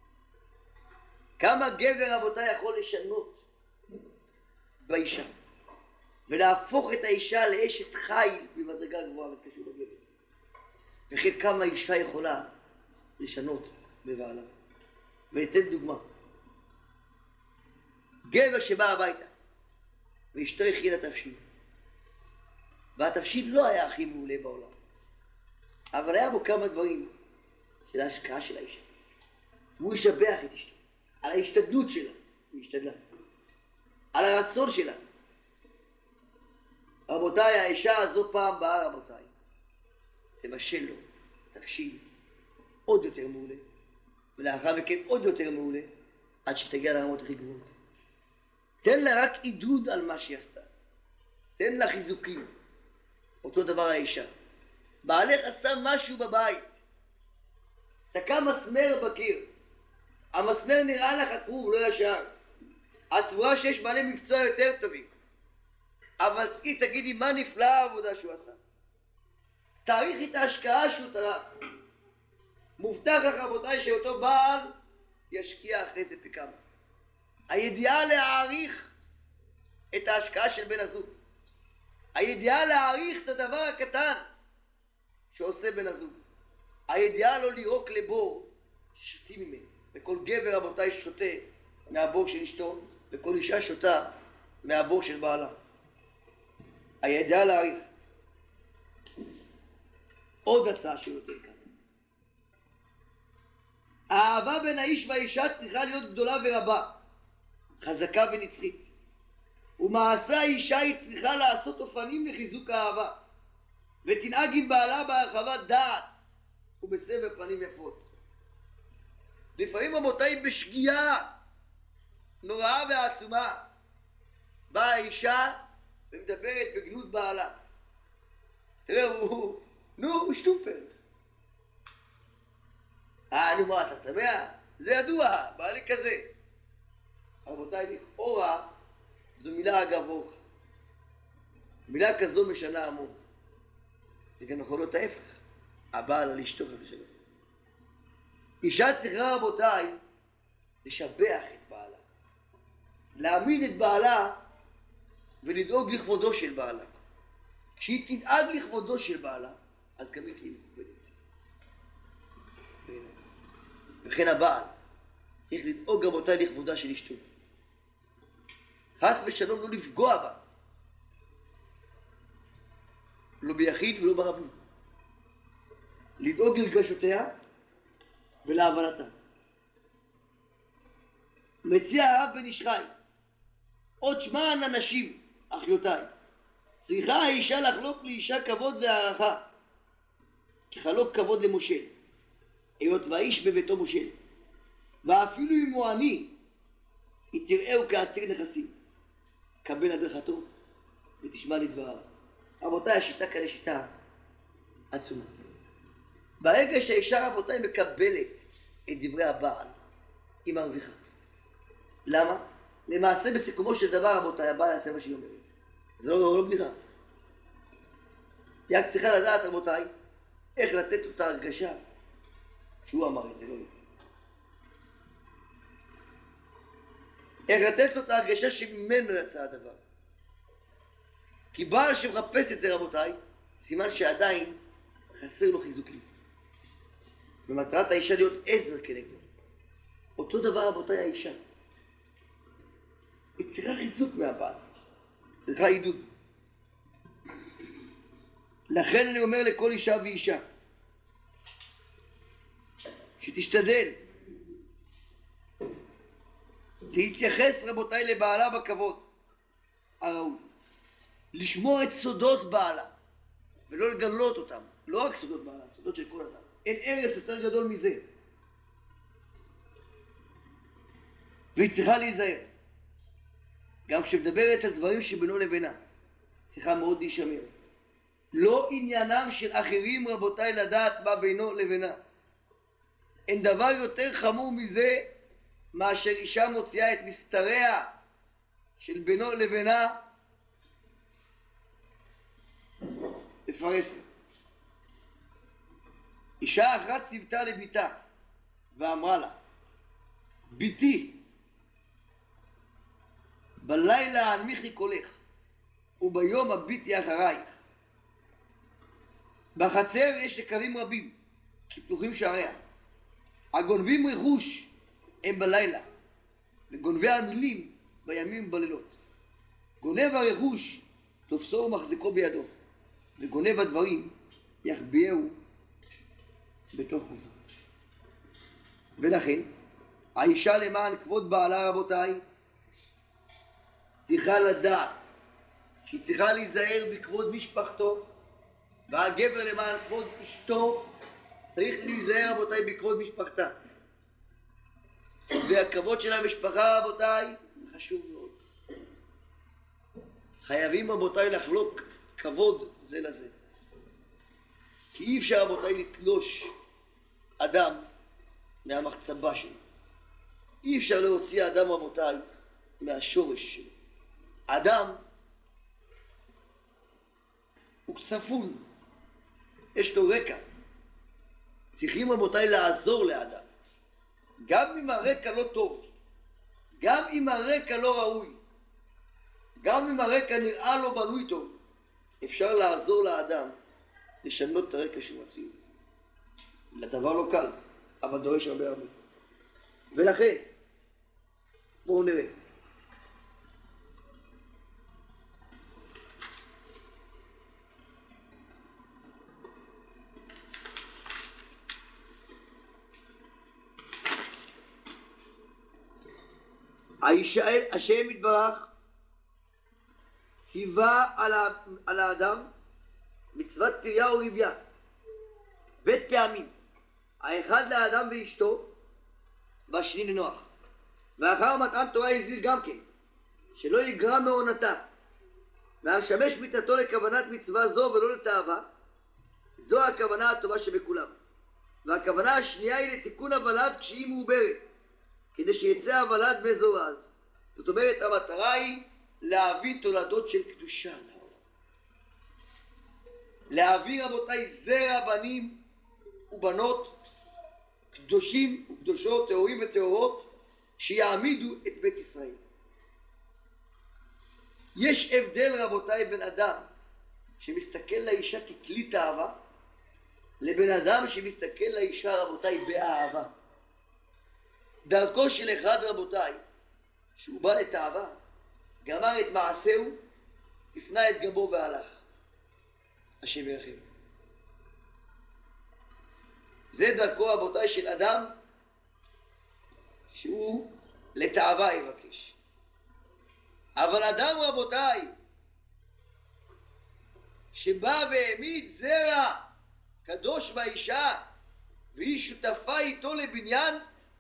כמה גבר, רבותיי, יכול לשנות באישה ולהפוך את האישה לאשת חיל במדרגה גבוהה וקשור לגבר, וכן כמה אישה יכולה לשנות בבעלה. וניתן דוגמה. גבר שבא הביתה ואשתו הכינה תבשיל והתבשיל לא היה הכי מעולה בעולם. אבל היה בו כמה דברים של ההשקעה של האישה. והוא ישבח את אשתו, על ההשתדלות שלה, היא השתדלה, על הרצון שלה. רבותיי, האישה הזו פעם באה, רבותיי, תבשל לו תבשיל עוד יותר מעולה, ולאחר מכן עוד יותר מעולה, עד שתגיע לרמות הכי גבוהות. תן לה רק עידוד על מה שהיא עשתה. תן לה חיזוקים. אותו דבר האישה. בעלך עשה משהו בבית. תקע מסמר בקיר. המסמר נראה לך קרוב, לא ישר. את סבורה שיש בעלי מקצוע יותר טובים. אבל צאי תגידי מה נפלא העבודה שהוא עשה. תעריכי את ההשקעה שהוא תרם. מובטח לך רבותיי שאותו בעל ישקיע אחרי זה פי כמה. הידיעה להעריך את ההשקעה של בן הזוג. הידיעה להעריך את הדבר הקטן שעושה בן הזוג. הידיעה לא לירוק לבור ששותים ממנו. וכל גבר רבותיי שותה מהבור של אשתו, וכל אישה שותה מהבור של בעלה. הידיעה להעריך. עוד הצעה שיותר כאן. האהבה בין האיש והאישה צריכה להיות גדולה ורבה, חזקה ונצחית. ומעשה האישה היא צריכה לעשות אופנים לחיזוק האהבה, ותנהג עם בעלה בהרחבת דעת ובסבר פנים יפות. לפעמים רבותיי בשגיאה נוראה ועצומה באה האישה ומדברת בגנות בעלה. תראה, הוא, נו, הוא שטופר. אה, נו מה, אתה תמע? זה ידוע, בעלי כזה. רבותיי, לכאורה זו מילה אגב אורך. מילה כזו משנה המון. זה גם יכול להיות ההפך. הבעל על אשתו חס ושלום. אישה צריכה רבותיי לשבח את בעלה. להעמיד את בעלה ולדאוג לכבודו של בעלה. כשהיא תדאג לכבודו של בעלה, אז גם היא תהיה מכובדת. וכן הבעל צריך לדאוג רבותיי לכבודה של אשתו. חס ושלום לא לפגוע בה. לא ביחיד ולא ברבים. לדאוג לרגשותיה ולהבנתה. מציע הרב בן איש חי, עוד שמען הנשים, אחיותיי, צריכה האישה לחלוק לאישה כבוד והערכה, כחלוק כבוד למושל, היות והאיש בביתו מושל, ואפילו אם הוא עני, היא תראהו כעתיר נכסים. קבל הדרכתו ותשמע לדבריו. רבותיי, השיטה כאן היא שיטה עצומה. ברגע שהאישה רבותיי מקבלת את דברי הבעל, היא מרוויחה. למה? למעשה בסיכומו של דבר רבותיי, הבעל יעשה מה שהיא אומרת. זה לא, לא בדיחה. היא רק צריכה לדעת רבותיי, איך לתת אותה הרגשה שהוא אמר את זה, לא היא. איך לתת לו את ההרגשה שממנו יצא הדבר. כי בעל שמחפש את זה רבותיי, סימן שעדיין חסר לו חיזוקים. ומטרת האישה להיות עזר כנגדו. אותו דבר רבותיי האישה. היא צריכה חיזוק מהבעל. צריכה עידוד. לכן אני אומר לכל אישה ואישה, שתשתדל להתייחס רבותיי לבעלה בכבוד הראוי. לשמור את סודות בעלה ולא לגלות אותם. לא רק סודות בעלה, סודות של כל אדם. אין ערס יותר גדול מזה. והיא צריכה להיזהר. גם כשמדברת על דברים שבינו לבינה, צריכה מאוד להישמר. לא עניינם של אחרים רבותיי לדעת מה בינו לבינה. אין דבר יותר חמור מזה מאשר אישה מוציאה את מסתריה של בינו לבינה לפרסת. אישה אחת ציוותה לביתה ואמרה לה, ביתי, בלילה הנמיכי קולך וביום הביטי אחרייך. בחצר יש יקרים רבים כי פתוחים שעריה. הגונבים רכוש הם בלילה וגונבי המילים בימים ובלילות. גונב הרכוש תופסו ומחזיקו בידו, וגונב הדברים יחביאהו בתוך גופו. ולכן האישה למען כבוד בעלה, רבותיי, צריכה לדעת שהיא צריכה להיזהר בכבוד משפחתו, והגבר למען כבוד אשתו צריך להיזהר, רבותיי, בכבוד משפחתה. והכבוד של המשפחה, רבותיי, חשוב מאוד. חייבים, רבותיי, לחלוק כבוד זה לזה. כי אי אפשר, רבותיי, לתלוש אדם מהמחצבה שלו. אי אפשר להוציא אדם, רבותיי, מהשורש שלו. אדם הוא צפון, יש לו רקע. צריכים, רבותיי, לעזור לאדם. גם אם הרקע לא טוב, גם אם הרקע לא ראוי, גם אם הרקע נראה לו בנוי טוב, אפשר לעזור לאדם לשנות את הרקע שהוא מציע. לדבר לא קל, אבל דורש הרבה הרבה. ולכן, בואו נראה. האישה, השם יתברך, ציווה על, ה, על האדם מצוות פריה ורבייה, בית פעמים, האחד לאדם ואשתו, והשני לנוח. ואחר מתן תורה הזהיר גם כן, שלא יגרע מעונתה, והמשמש מיתתו לכוונת מצווה זו ולא לתאווה, זו הכוונה הטובה שבכולם. והכוונה השנייה היא לתיקון הוולד כשהיא מעוברת, כדי שיצא הוולד מזורז. זאת אומרת, המטרה היא להביא תולדות של קדושה לעולם. להביא, רבותיי, זרע בנים ובנות קדושים וקדושות, טהורים וטהורות, שיעמידו את בית ישראל. יש הבדל, רבותיי, בין אדם שמסתכל לאישה ככלי תאווה, לבין אדם שמסתכל לאישה, רבותיי, באהבה. דרכו של אחד, רבותיי, שהוא בא לתאווה, גמר את מעשהו, הפנה את גבו והלך. השם ירחם. זה דרכו, רבותיי, של אדם שהוא לתאווה יבקש. אבל אדם, רבותיי, שבא והעמיד זרע קדוש באישה והיא שותפה איתו לבניין,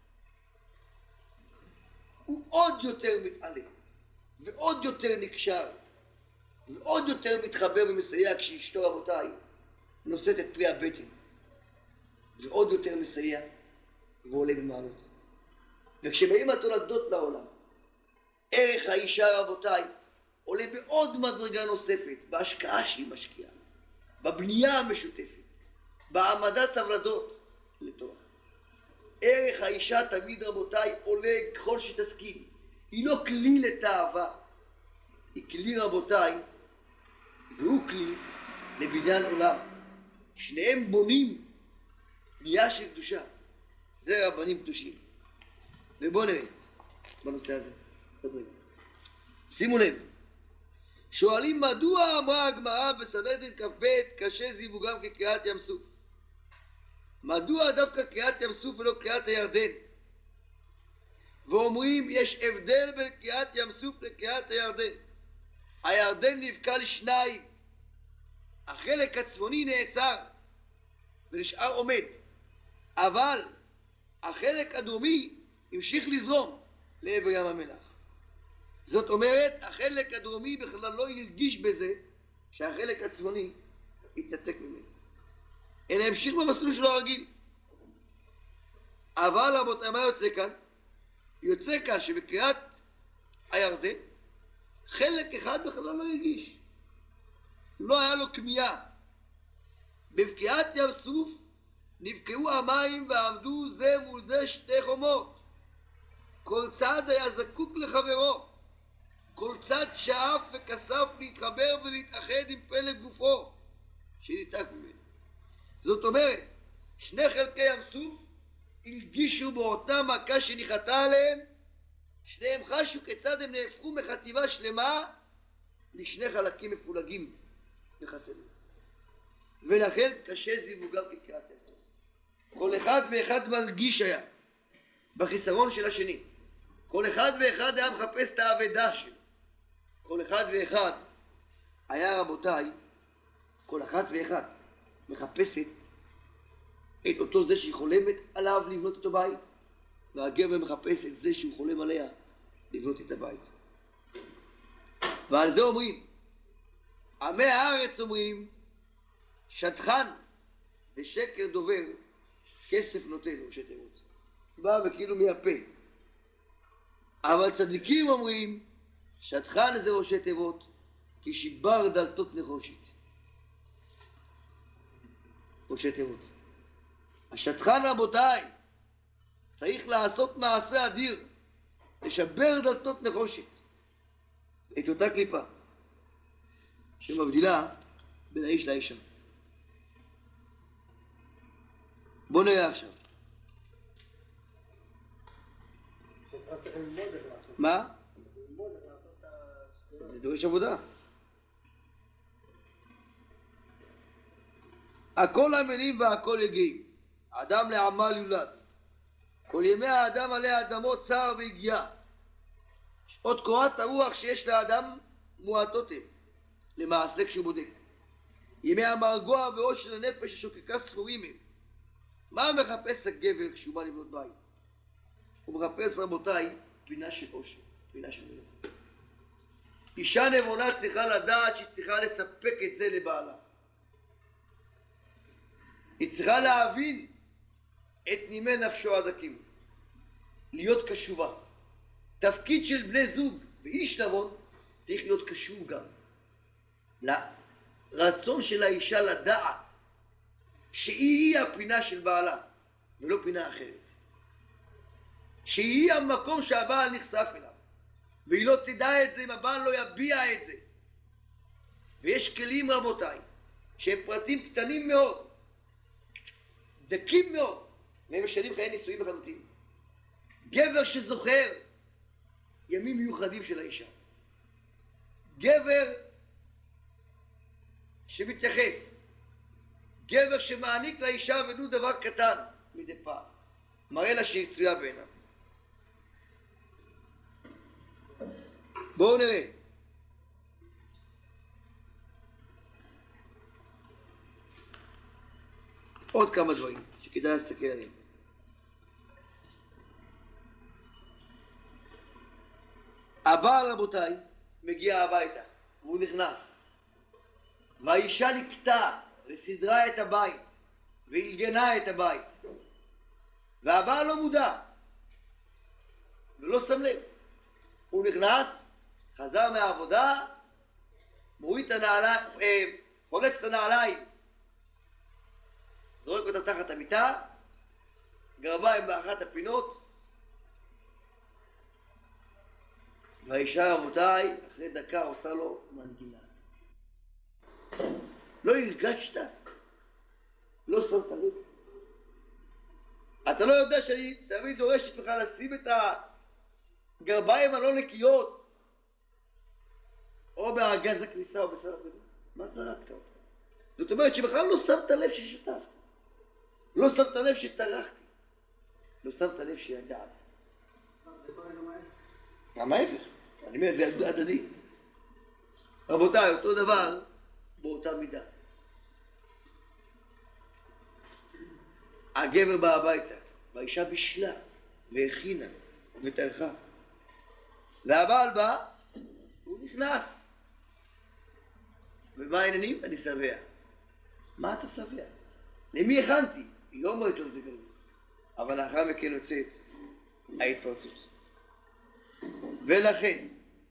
הוא עוד יותר מתעלה ועוד יותר נקשר ועוד יותר מתחבר ומסייע כשאשתו, רבותיי, נושאת את פרי הבטן, ועוד יותר מסייע ועולה במעלות. וכשבאים התולדות לעולם, ערך האישה, רבותיי, עולה בעוד מדרגה נוספת, בהשקעה שהיא משקיעה, בבנייה המשותפת, בהעמדת הוולדות לתורה. ערך האישה תמיד, רבותיי, עולה ככל שתסכים. היא לא כלי לתאווה, היא כלי, רבותיי, והוא כלי לבניין עולם. שניהם בונים בנייה של קדושה. זה רבנים קדושים. ובואו נראה בנושא הזה עוד רגע. שימו לב, שואלים מדוע אמרה הגמרא בסנהדרין כ"ב קשה זיווגם כקריעת ים סוף? מדוע דווקא קריעת ים סוף ולא קריעת הירדן? ואומרים יש הבדל בין קריעת ים סוף לקריעת הירדן. הירדן נבקע לשניים, החלק הצפוני נעצר ונשאר עומד, אבל החלק הדרומי המשיך לזרום לעבר ים המלח. זאת אומרת, החלק הדרומי בכלל לא הרגיש בזה שהחלק הצפוני התנתק ממנו, אלא המשיך במסלול שלו הרגיל. אבל רבותיי, מה יוצא כאן? יוצא כאן שבקריעת הירדן חלק אחד בכלל לא הרגיש, לא היה לו כמיהה. בבקיעת ים סוף נבקעו המים ועמדו זה מול זה שתי חומות, כל צד היה זקוק לחברו, כל צד שאף וכסף להתחבר ולהתאחד עם פלג גופו שניתק ממנו. זאת אומרת, שני חלקי ים סוף הרגישו באותה מכה שניחתה עליהם, שניהם חשו כיצד הם נהפכו מחטיבה שלמה לשני חלקים מפולגים וחסרים. ולכן קשה זיווגם כקריאת ים סוף. כל אחד ואחד מרגיש היה בחיסרון של השני. כל אחד ואחד היה מחפש את האבדה שלו. כל אחד ואחד היה, רבותיי, כל אחת ואחד מחפשת את אותו זה שהיא חולמת עליו לבנות אותו בית, והגבר מחפש את זה שהוא חולם עליה לבנות את הבית. ועל זה אומרים, עמי הארץ אומרים, שטחן ושקר דובר, כסף נותן, ראשי תיבות. בא וכאילו מהפה. אבל צדיקים אומרים, שטחן זה ראשי תיבות, כי שיבר דלתות נחושת. ראשי תיבות. השטחן, רבותיי, צריך לעשות מעשה אדיר, לשבר דלתות נחושת. את אותה קליפה שמבדילה בין האיש לאישה. בוא נראה עכשיו. מה? זה דורש עבודה. הכל עמלים והכל יגיעים. האדם לעמל יולד. כל ימי האדם עלי האדמות צער והגיעה. שעות קורת הרוח שיש לאדם מועטות הם, למעשה כשהוא בודק. ימי המרגוע ואושר לנפש השוקקה ספורים הם. מה מחפש הגבר כשהוא בא לבנות בית? הוא מחפש, רבותיי, פינה של אושר, פינה של מלך. אישה נבונה צריכה לדעת שהיא צריכה לספק את זה לבעלה. היא צריכה להבין את נימי נפשו הדקים, להיות קשובה. תפקיד של בני זוג ואיש נבון צריך להיות קשוב גם לרצון של האישה לדעת שהיא הפינה של בעלה ולא פינה אחרת. שהיא המקום שהבעל נחשף אליו, והיא לא תדע את זה אם הבעל לא יביע את זה. ויש כלים, רבותיי, שהם פרטים קטנים מאוד, דקים מאוד, והם משנים חיי נישואים לחלוטין. גבר שזוכר ימים מיוחדים של האישה. גבר שמתייחס. גבר שמעניק לאישה ולו דבר קטן מדי פעם. מראה לה שהיא רצויה בעיניו. בואו נראה. עוד כמה דברים שכדאי להסתכל עליהם. הבעל, רבותיי, מגיע הביתה, והוא נכנס. והאישה נקטה וסידרה את הבית, והלגנה את הבית. והבעל לא מודע, ולא שם לב. הוא נכנס, חזר מהעבודה, מוריד את הנעליים, אה, חולץ את הנעליים, זורק אותה תחת המיטה, גרביים באחת הפינות, והאישה, רבותיי, אחרי דקה עושה לו מנגינה. לא הרגשת? לא שמת לב? אתה לא יודע שאני תמיד דורשת לך לשים את הגרביים הלא נקיות או בארגז הכניסה או בסל הבגדים? מה זרקת אותה? זאת אומרת שבכלל לא שמת לב ששתפת, לא שמת לב שטרחתי, לא שמת לב שידעת. גם ההפך, אני אומר, זה הדדי. רבותיי, אותו דבר באותה מידה. הגבר בא הביתה, והאישה בישלה, והכינה, וטרחה. והבעל בא, הוא נכנס. ומה העניינים? אני שבע. מה אתה שבע? למי הכנתי? היא לא אומרת לו את זה גם. אבל לאחר מכן יוצאת ההתפרצות. ולכן,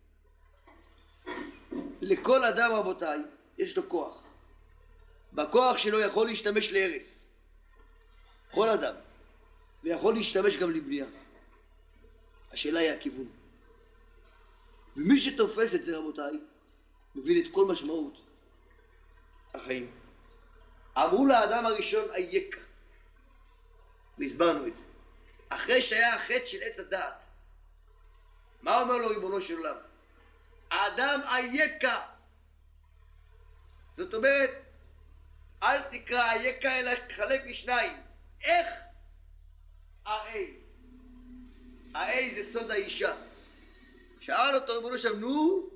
לכל אדם, רבותיי, יש לו כוח. בכוח שלו יכול להשתמש להרס. כל אדם. ויכול להשתמש גם לבנייה. השאלה היא הכיוון. ומי שתופס את זה, רבותיי, מבין את כל משמעות החיים. אמרו לאדם הראשון אייכה. והסברנו את זה. אחרי שהיה החטא של עץ הדעת, מה אומר לו ריבונו של עולם? האדם אייכה. זאת אומרת, אל תקרא אייכה אלא תחלק לשניים. איך? האי. האי זה סוד האישה. שאל אותו ריבונו של עולם, נו,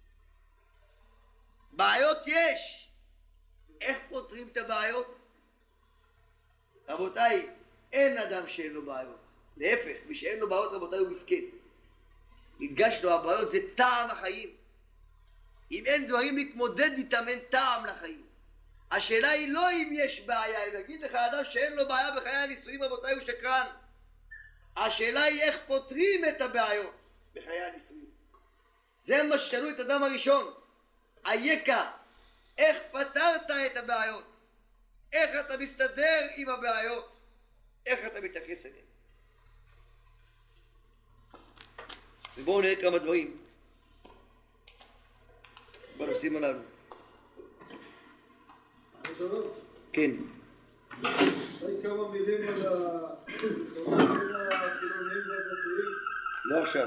בעיות יש. איך פותרים את הבעיות? רבותיי, אין אדם שאין לו בעיות. להפך, מי שאין לו בעיות, רבותיי, הוא מסכן. הדגשנו, הבעיות זה טעם החיים. אם אין דברים להתמודד איתם, אין טעם לחיים. השאלה היא לא אם יש בעיה, אם יגיד לך אדם שאין לו בעיה בחיי הנישואים, רבותיי, הוא שקרן. השאלה היא איך פותרים את הבעיות בחיי הנישואים. זה מה ששאלו את אדם הראשון. אייכה, איך פתרת את הבעיות? איך אתה מסתדר עם הבעיות? איך אתה מתייחס אליהם? ובואו נראה כמה דברים בנושאים הללו. כן. כמה מילים על החילונים והדתיים. לא עכשיו.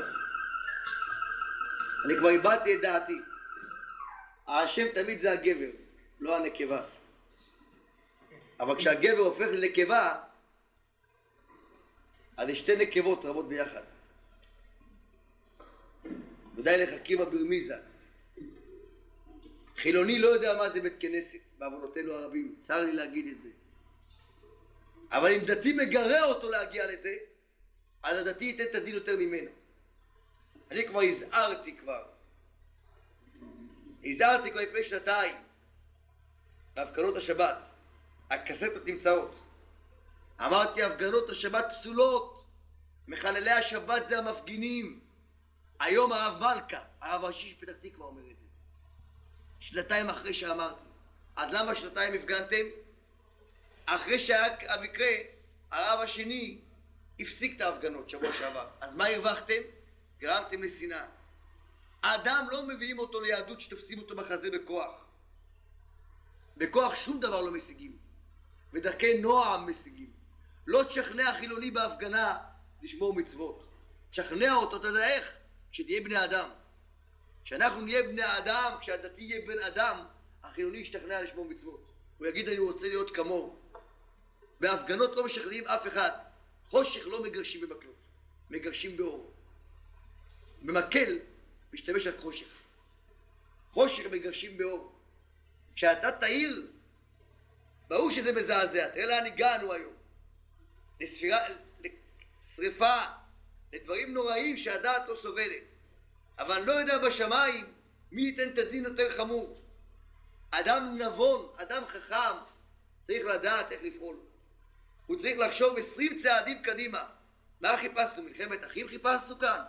אני כבר הבעתי את דעתי. האשם תמיד זה הגבר, לא הנקבה. אבל כשהגבר הופך לנקבה, אז יש שתי נקבות רבות ביחד. ודאי לחכימה ברמיזה. חילוני לא יודע מה זה בית כנסת, בעוונותינו הרבים, צר לי להגיד את זה. אבל אם דתי מגרה אותו להגיע לזה, אז הדתי ייתן את הדין יותר ממנו. אני כבר הזהרתי כבר. הזהרתי כבר לפני שנתיים, בהפגנות השבת, הקסטות נמצאות. אמרתי, הפגנות השבת פסולות, מחללי השבת זה המפגינים. היום הרב מלכה, הרב הראשי של פתח תקווה אומר את זה. שנתיים אחרי שאמרתי. אז למה שנתיים הפגנתם? אחרי שהיה המקרה, הרב השני הפסיק את ההפגנות שבוע שעבר. אז מה הרווחתם? גרמתם לשנאה. האדם לא מביאים אותו ליהדות שתופסים אותו בחזה בכוח. בכוח שום דבר לא משיגים. בדרכי נועם משיגים. לא תשכנע חילוני בהפגנה לשמור מצוות. תשכנע אותו, אתה יודע איך? כשתהיה בני אדם. כשאנחנו נהיה בני אדם, כשהדתי יהיה בן אדם, החילוני ישתכנע לשמור מצוות. הוא יגיד, אני רוצה להיות כמוהו. בהפגנות לא משכנעים אף אחד. חושך לא מגרשים במקלות, מגרשים באור. במקל משתמש על חושך. חושך מגרשים באור. כשאתה תאיר, ברור שזה מזעזע. תראה לאן הגענו היום. לספירה, לשריפה, לדברים נוראים שהדעת לא סובלת. אבל אני לא יודע בשמיים מי ייתן את הדין יותר חמור. אדם נבון, אדם חכם, צריך לדעת איך לפעול. הוא צריך לחשוב עשרים צעדים קדימה. מה חיפשנו? מלחמת אחים חיפשנו כאן?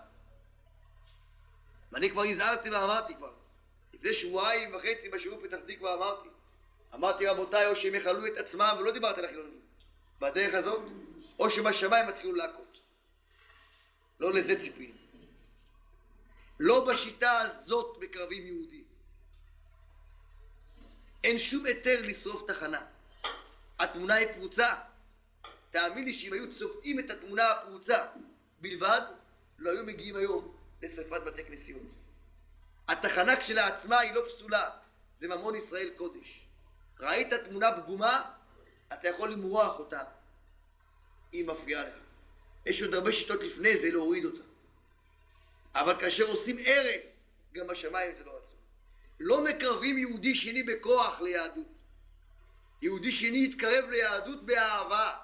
ואני כבר הזהרתי ואמרתי כבר. לפני שבועיים וחצי בשיעור פתח תקווה אמרתי. אמרתי רבותיי, או שהם יחלו את עצמם, ולא דיברתי על החילונים. בדרך הזאת, או שבשמיים התחילו להכות. לא לזה ציפינו. לא בשיטה הזאת מקרבים יהודי. אין שום היתר לשרוף תחנה. התמונה היא פרוצה. תאמין לי שאם היו צובעים את התמונה הפרוצה בלבד, לא היו מגיעים היום לשרפת בתי כנסיות. התחנה כשלעצמה היא לא פסולה, זה ממון ישראל קודש. ראית תמונה פגומה, אתה יכול למרוח אותה, היא מפריעה לך. יש עוד הרבה שיטות לפני זה להוריד אותה. אבל כאשר עושים הרס, גם בשמיים זה לא רצוי. לא מקרבים יהודי שני בכוח ליהדות. יהודי שני יתקרב ליהדות באהבה.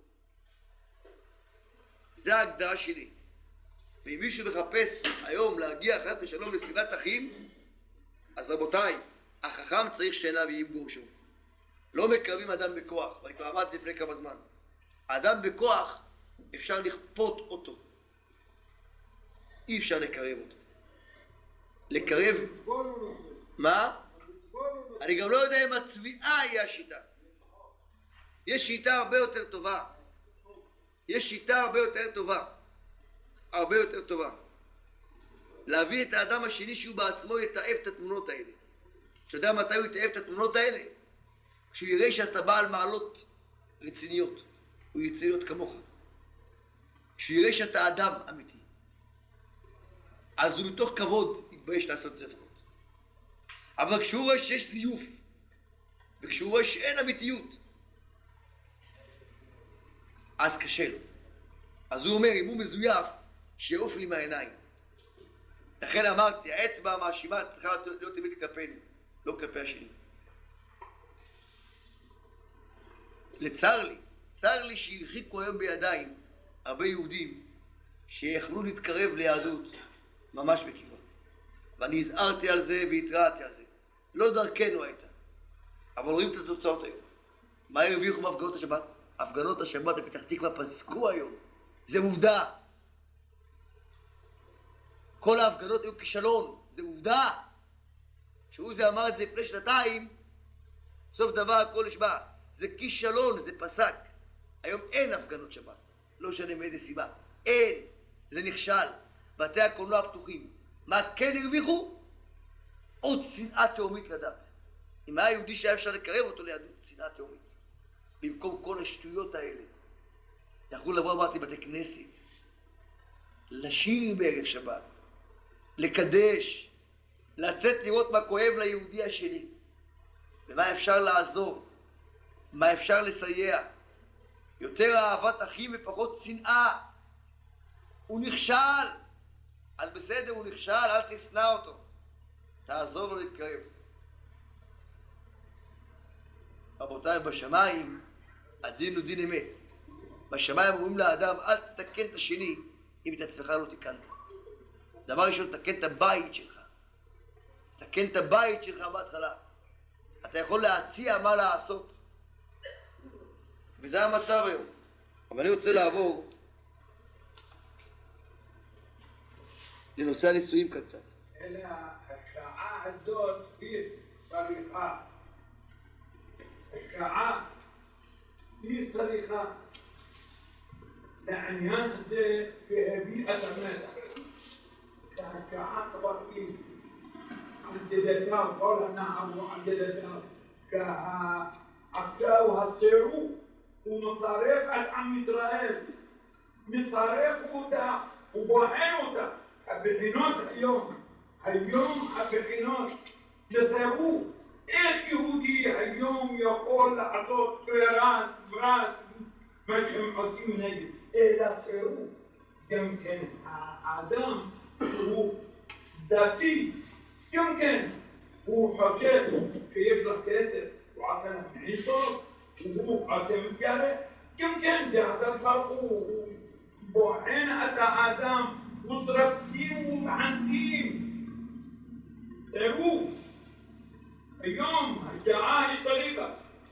זה ההגדרה שלי. ואם מישהו מחפש היום להגיע חס ושלום לשנאת אחים, אז רבותיי, החכם צריך שעיניו יהיו בראשו. לא מקרבים אדם בכוח, ואני כבר אמרתי לפני כמה זמן. האדם בכוח אפשר לכפות אותו. אי אפשר לקרב אותו. לקרב... מה? אני גם לא יודע אם הצביעה היא השיטה. יש שיטה הרבה יותר טובה. יש שיטה הרבה יותר טובה. הרבה יותר טובה. להביא את האדם השני שהוא בעצמו יתאהב את התמונות האלה. אתה יודע מתי הוא יתאהב את התמונות האלה? כשהוא יראה שאתה בעל מעלות רציניות. הוא ירצה להיות כמוך. כשהוא יראה שאתה אדם אמיתי. אז הוא מתוך כבוד יתבייש לעשות זה לפחות. אבל כשהוא רואה שיש זיוף, וכשהוא רואה שאין אמיתיות, אז קשה לו. אז הוא אומר, אם הוא מזויף, שיעוף לי מהעיניים. לכן אמרתי, האצבע המאשימה צריכה להיות תמיד כלפינו, לא כלפי השני. לצר לי, צר לי שהרחיקו היום בידיים הרבה יהודים שיכלו להתקרב ליהדות ממש בקרבה. ואני הזהרתי על זה והתרעתי על זה. לא דרכנו הייתה, אבל רואים את התוצאות היום. מה הרוויחו בהפגנות השבת? הפגנות השבת בפתח תקווה פסקו היום. זה עובדה. כל ההפגנות היו כישלון, זה עובדה. שהוא זה אמר את זה לפני שנתיים, סוף דבר הכל נשמע. זה כישלון, זה פסק. היום אין הפגנות שבת, לא משנה מאיזה סיבה. אין, זה נכשל. בתי הקולנוע פתוחים. מה כן הרוויחו? עוד שנאה תאומית לדת. אם היה יהודי שהיה אפשר לקרב אותו ליהדות, שנאה תאומית. במקום כל השטויות האלה. יכלו לבוא, אמרתי, בתי כנסת, לשיר בערב שבת, לקדש, לצאת לראות מה כואב ליהודי השני, ומה אפשר לעזור, מה אפשר לסייע. יותר אהבת אחים ופחות שנאה. הוא נכשל, אז בסדר, הוא נכשל, אל תשנא אותו, תעזור לו להתקרב. רבותיי, בשמיים הדין הוא דין אמת. בשמיים אומרים לאדם, אל תתקן את השני אם את עצמך לא תיקנת. דבר ראשון, תקן את הבית שלך. תקן את הבית שלך בהתחלה. אתה יכול להציע מה לעשות. וזה המצב היום. אבל אני רוצה לעבור לנושא הנישואים קצת. אלא השעה הזאת היא צריכה. השעה היא צריכה. לעניין הזה שהביא את המלך. שהשעה כבר היא עדדתיו, כל הנער הוא עדדתיו. עכשיו הסירוב הוא מצרף על עם ישראל. מצרף אותה, הוא בוחן אותה. הבחינות היום, היום הבחינות נזהרו איך יהודי היום יכול לעשות פרט, פרט, מה שהם עושים נגד, אלא סירוב. גם כן, האדם הוא דתי, גם כן, הוא חושב שיש לך כסף, הוא עשה לך חיסור, הוא עשה מתגרה, גם כן, זה הקדוש ברוך הוא בוחן את האדם, מוטרפים ומענקים. תראו, היום השעה היא צריכה.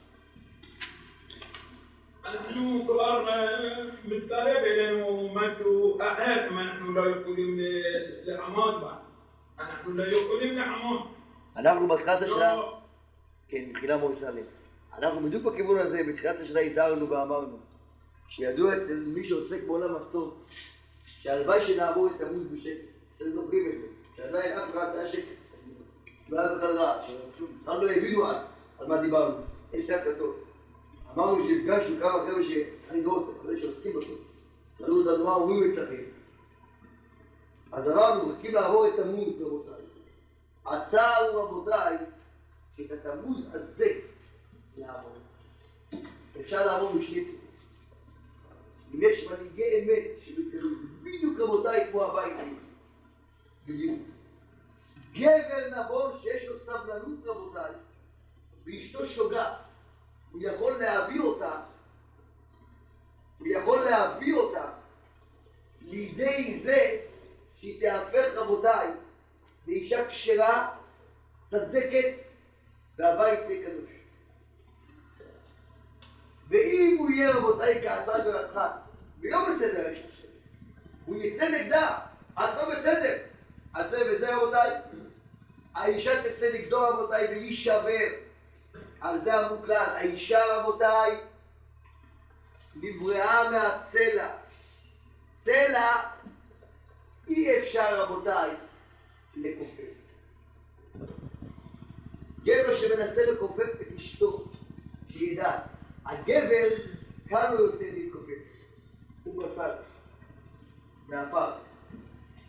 אנחנו כבר מתקרב אלינו משהו אחר, אנחנו לא יכולים לעמוד בה. אנחנו לא יכולים לעמוד. אנחנו בתחילת השנה, כן, מבחינה מוריסלם, אנחנו בדיוק בכיוון הזה, בתחילת השנה הזהרנו ואמרנו, שידוע אצל מי שעוסק בעולם הסוד, שהלוואי שנעבור את תמוז בשקט, אתם זוכרים את זה, שעדיין אף אחד היה שקט, לא היה בכלל רע, שבכלל לא הבינו אז על מה דיברנו, אין שתי הקלטות. אמרנו שנפגשנו כמה חבר'ה שאני לא עושה, אחרי שעוסקים בסוף, שאלו אותנו מה אומרים אצלכם. אז אמרנו, מחכים לעבור את תמוז, רבותיי. הצער הוא, רבותיי, שאת התמוז הזה לעבור. אפשר לעבור משני צורות. אם יש מנהיגי אמת שמתגלו, בדיוק רבותיי כמו הבית הזה. בדיוק. גבר נבון שיש לו סבלנות רבותיי, ואשתו שוגה, הוא יכול להביא אותה, הוא יכול להביא אותה לידי זה שהיא תהפך רבותיי לאישה כשרה, צדקת, והבית תהיה קדוש. ואם הוא יהיה רבותיי כעסה ברצחה, ולא בסדר האישה שלי, הוא יצא נגדה, את לא בסדר. אז זה וזה רבותיי, האישה תצא נגדו רבותיי ויישבר. על זה אמרו כלל, האישה רבותיי נבראה מהצלע. צלע אי אפשר רבותיי לכופף. גבר שמנסה לכופף את אשתו, שידע, הגבר כאן לא יוצא להתכופף, הוא בסל, מהפר.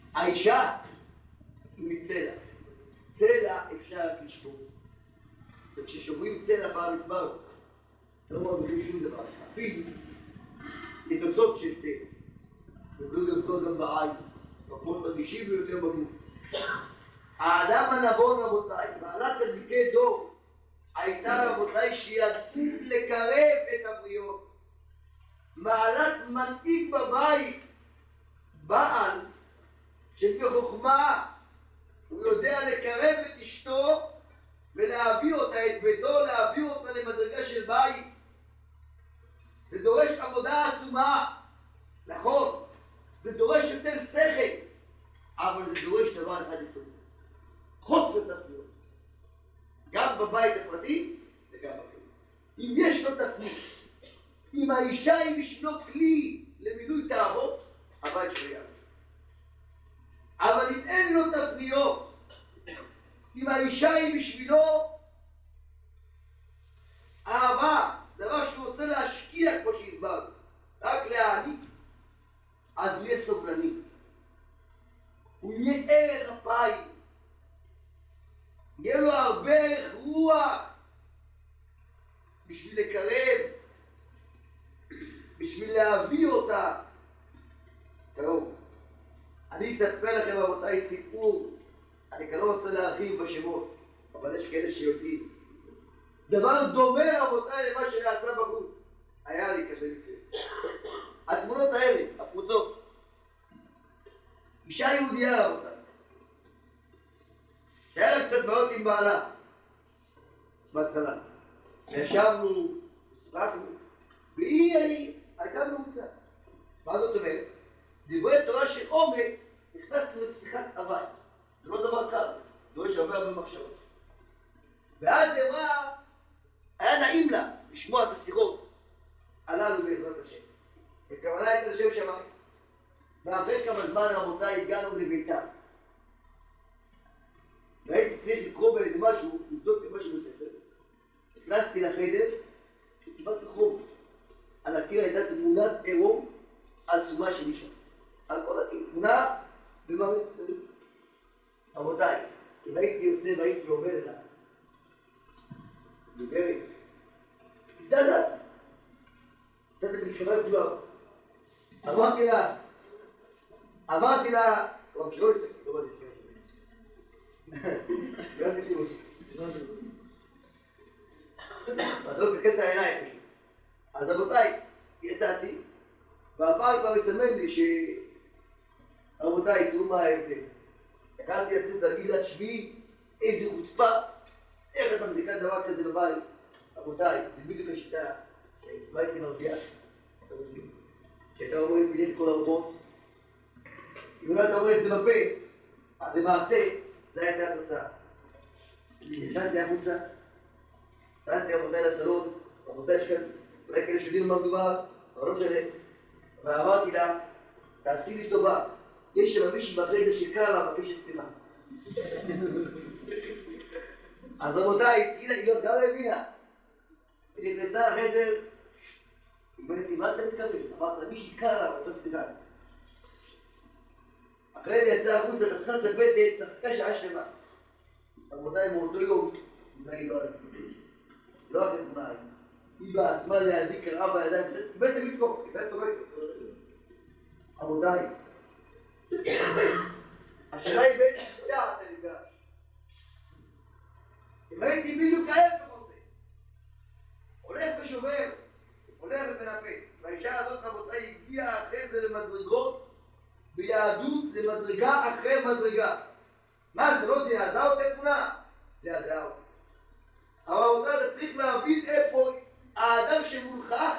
האישה היא מצלע, צלע אפשר לשבור. וכששוברים צלע פעם מסבר, לא מרוויחים שום דבר, אפילו לתוצאות של צלע. יכולו לרצות גם בעין, בפות מרגישים ביותר בגוף. האדם הנבון, רבותיי, בעלת צדיקי דור, הייתה רבותיי שידעו לקרב את הבריות. מעלת מנהיג בבית, בעל שבחוכמה הוא יודע לקרב את אשתו ולהביא אותה, את ביתו, להביא אותה למדרגה של בית. זה דורש עבודה עצומה, נכון, זה דורש יותר שכל, אבל זה דורש דבר אחד יסודי, חוסר תפניות, גם בבית הפרטי וגם בכלל. אם יש לו תפנית, אם האישה היא בשביל כלי למילוי תאוות, הבית שלו יארץ. אבל אם אין לו תפניות, אם האישה היא בשבילו אהבה, דבר שהוא רוצה להשקיע כמו שהסברנו, רק להעניק, אז הוא יהיה סובלני. הוא יהיה ערך אפיים. יהיה לו הרבה ערך רוח בשביל לקרב, בשביל להביא אותה. תראו, אני אספר לכם רבותיי סיפור, אני כאן לא רוצה להרחיב בשמות, אבל יש כאלה שיודעים. דבר דומה רבותיי למה שנעשה בחוץ. היה לי כזה מקרה. התמונות האלה, הפרוצות. אישה יהודייה רבותיי. היה לה קצת בעיות עם בעלה. בהתחלה. ישבנו, שרקנו, והיא הייתה ממוצעת. מה זאת אומרת? דברי תורה של עומק נכנסנו לשיחת הוואי. זה לא דבר קל, דורש הרבה הרבה מחשבות. ואז היא אמרה, היה נעים לה לשמוע את השיחות הללו בעזרת השם. וכוונה את השם שמיים. ואחרי כמה זמן רבותיי הגענו לביתה. והייתי צריך לקרוא באיזה משהו, לבדוק משהו בספר. נכנסתי לחדר, וקיבלתי חום. על הקיר הייתה תמונת עירום עצומה של אישה. על כל הקיר, תמונה במראה. רבותיי, אם הייתי יוצא והייתי עובד אליו, דיברת, תזדזת, תזדזת בשכבת גדולה. אמרתי לה, אמרתי לה, כבר שלא הסתכלתי, לא בדיסקה שלי. גם תקשיבו, אז לא תקל את העיניים. אז רבותיי, יצאתי, והפעם כבר מסמן לי ש... רבותיי, תראו מה ההבדל. הקמתי לצאת להגיד לה, תשמעי, איזה חוצפה, איך את מחזיקה דבר כזה בבית? רבותיי, זה בדיוק השיטה, שהצבא הייתי מרביעה, אתה מבין? שהייתה אומרת מידי את כל הרבות, אם לא הייתה אומרת את זה בפה, אז למעשה, זה הייתה התוצאה. יצאתי החוצה, טענתי רבותיי לסלון, רבותיי שכאן, אולי כאלה שיודעים מה מדובר, אבל לא משנה, ואמרתי לה, תעשי לי טובה, יש שם מישהי ברגע שקרה לה, מרגיש אצלמה. אז רבותיי, התחילה, היא לא גם לא הבינה. היא נכנסה לחדר, היא אומרת לי, מה אתה מתכוון? אמרת לה, מישהי קרה לה, רוצה סליחה. אחרי זה יצאה החוצה, תפסה את הבטן, צחקה שעה שלמה. רבותיי, מאותו יום, היא לא הלכת. לא הלכת תמונה. היא בעצמה לידי קראה בידיים, היא בעצם לצחוק, היא בעצם צוחקת. רבותיי, השאלה היא בין שדעת הנפגש. אם הייתי בדיוק ההפך עושה, הולך ושובר, הולך ומנפה, והאישה הזאת רבותיי הגיעה אחרי זה למדרגות, ביהדות זה מדרגה אחרי מדרגה. מה זה לא זעזע אותה תמונה? זעזע אותה. אבל רבותיי, צריך להבין איפה האדם שמולך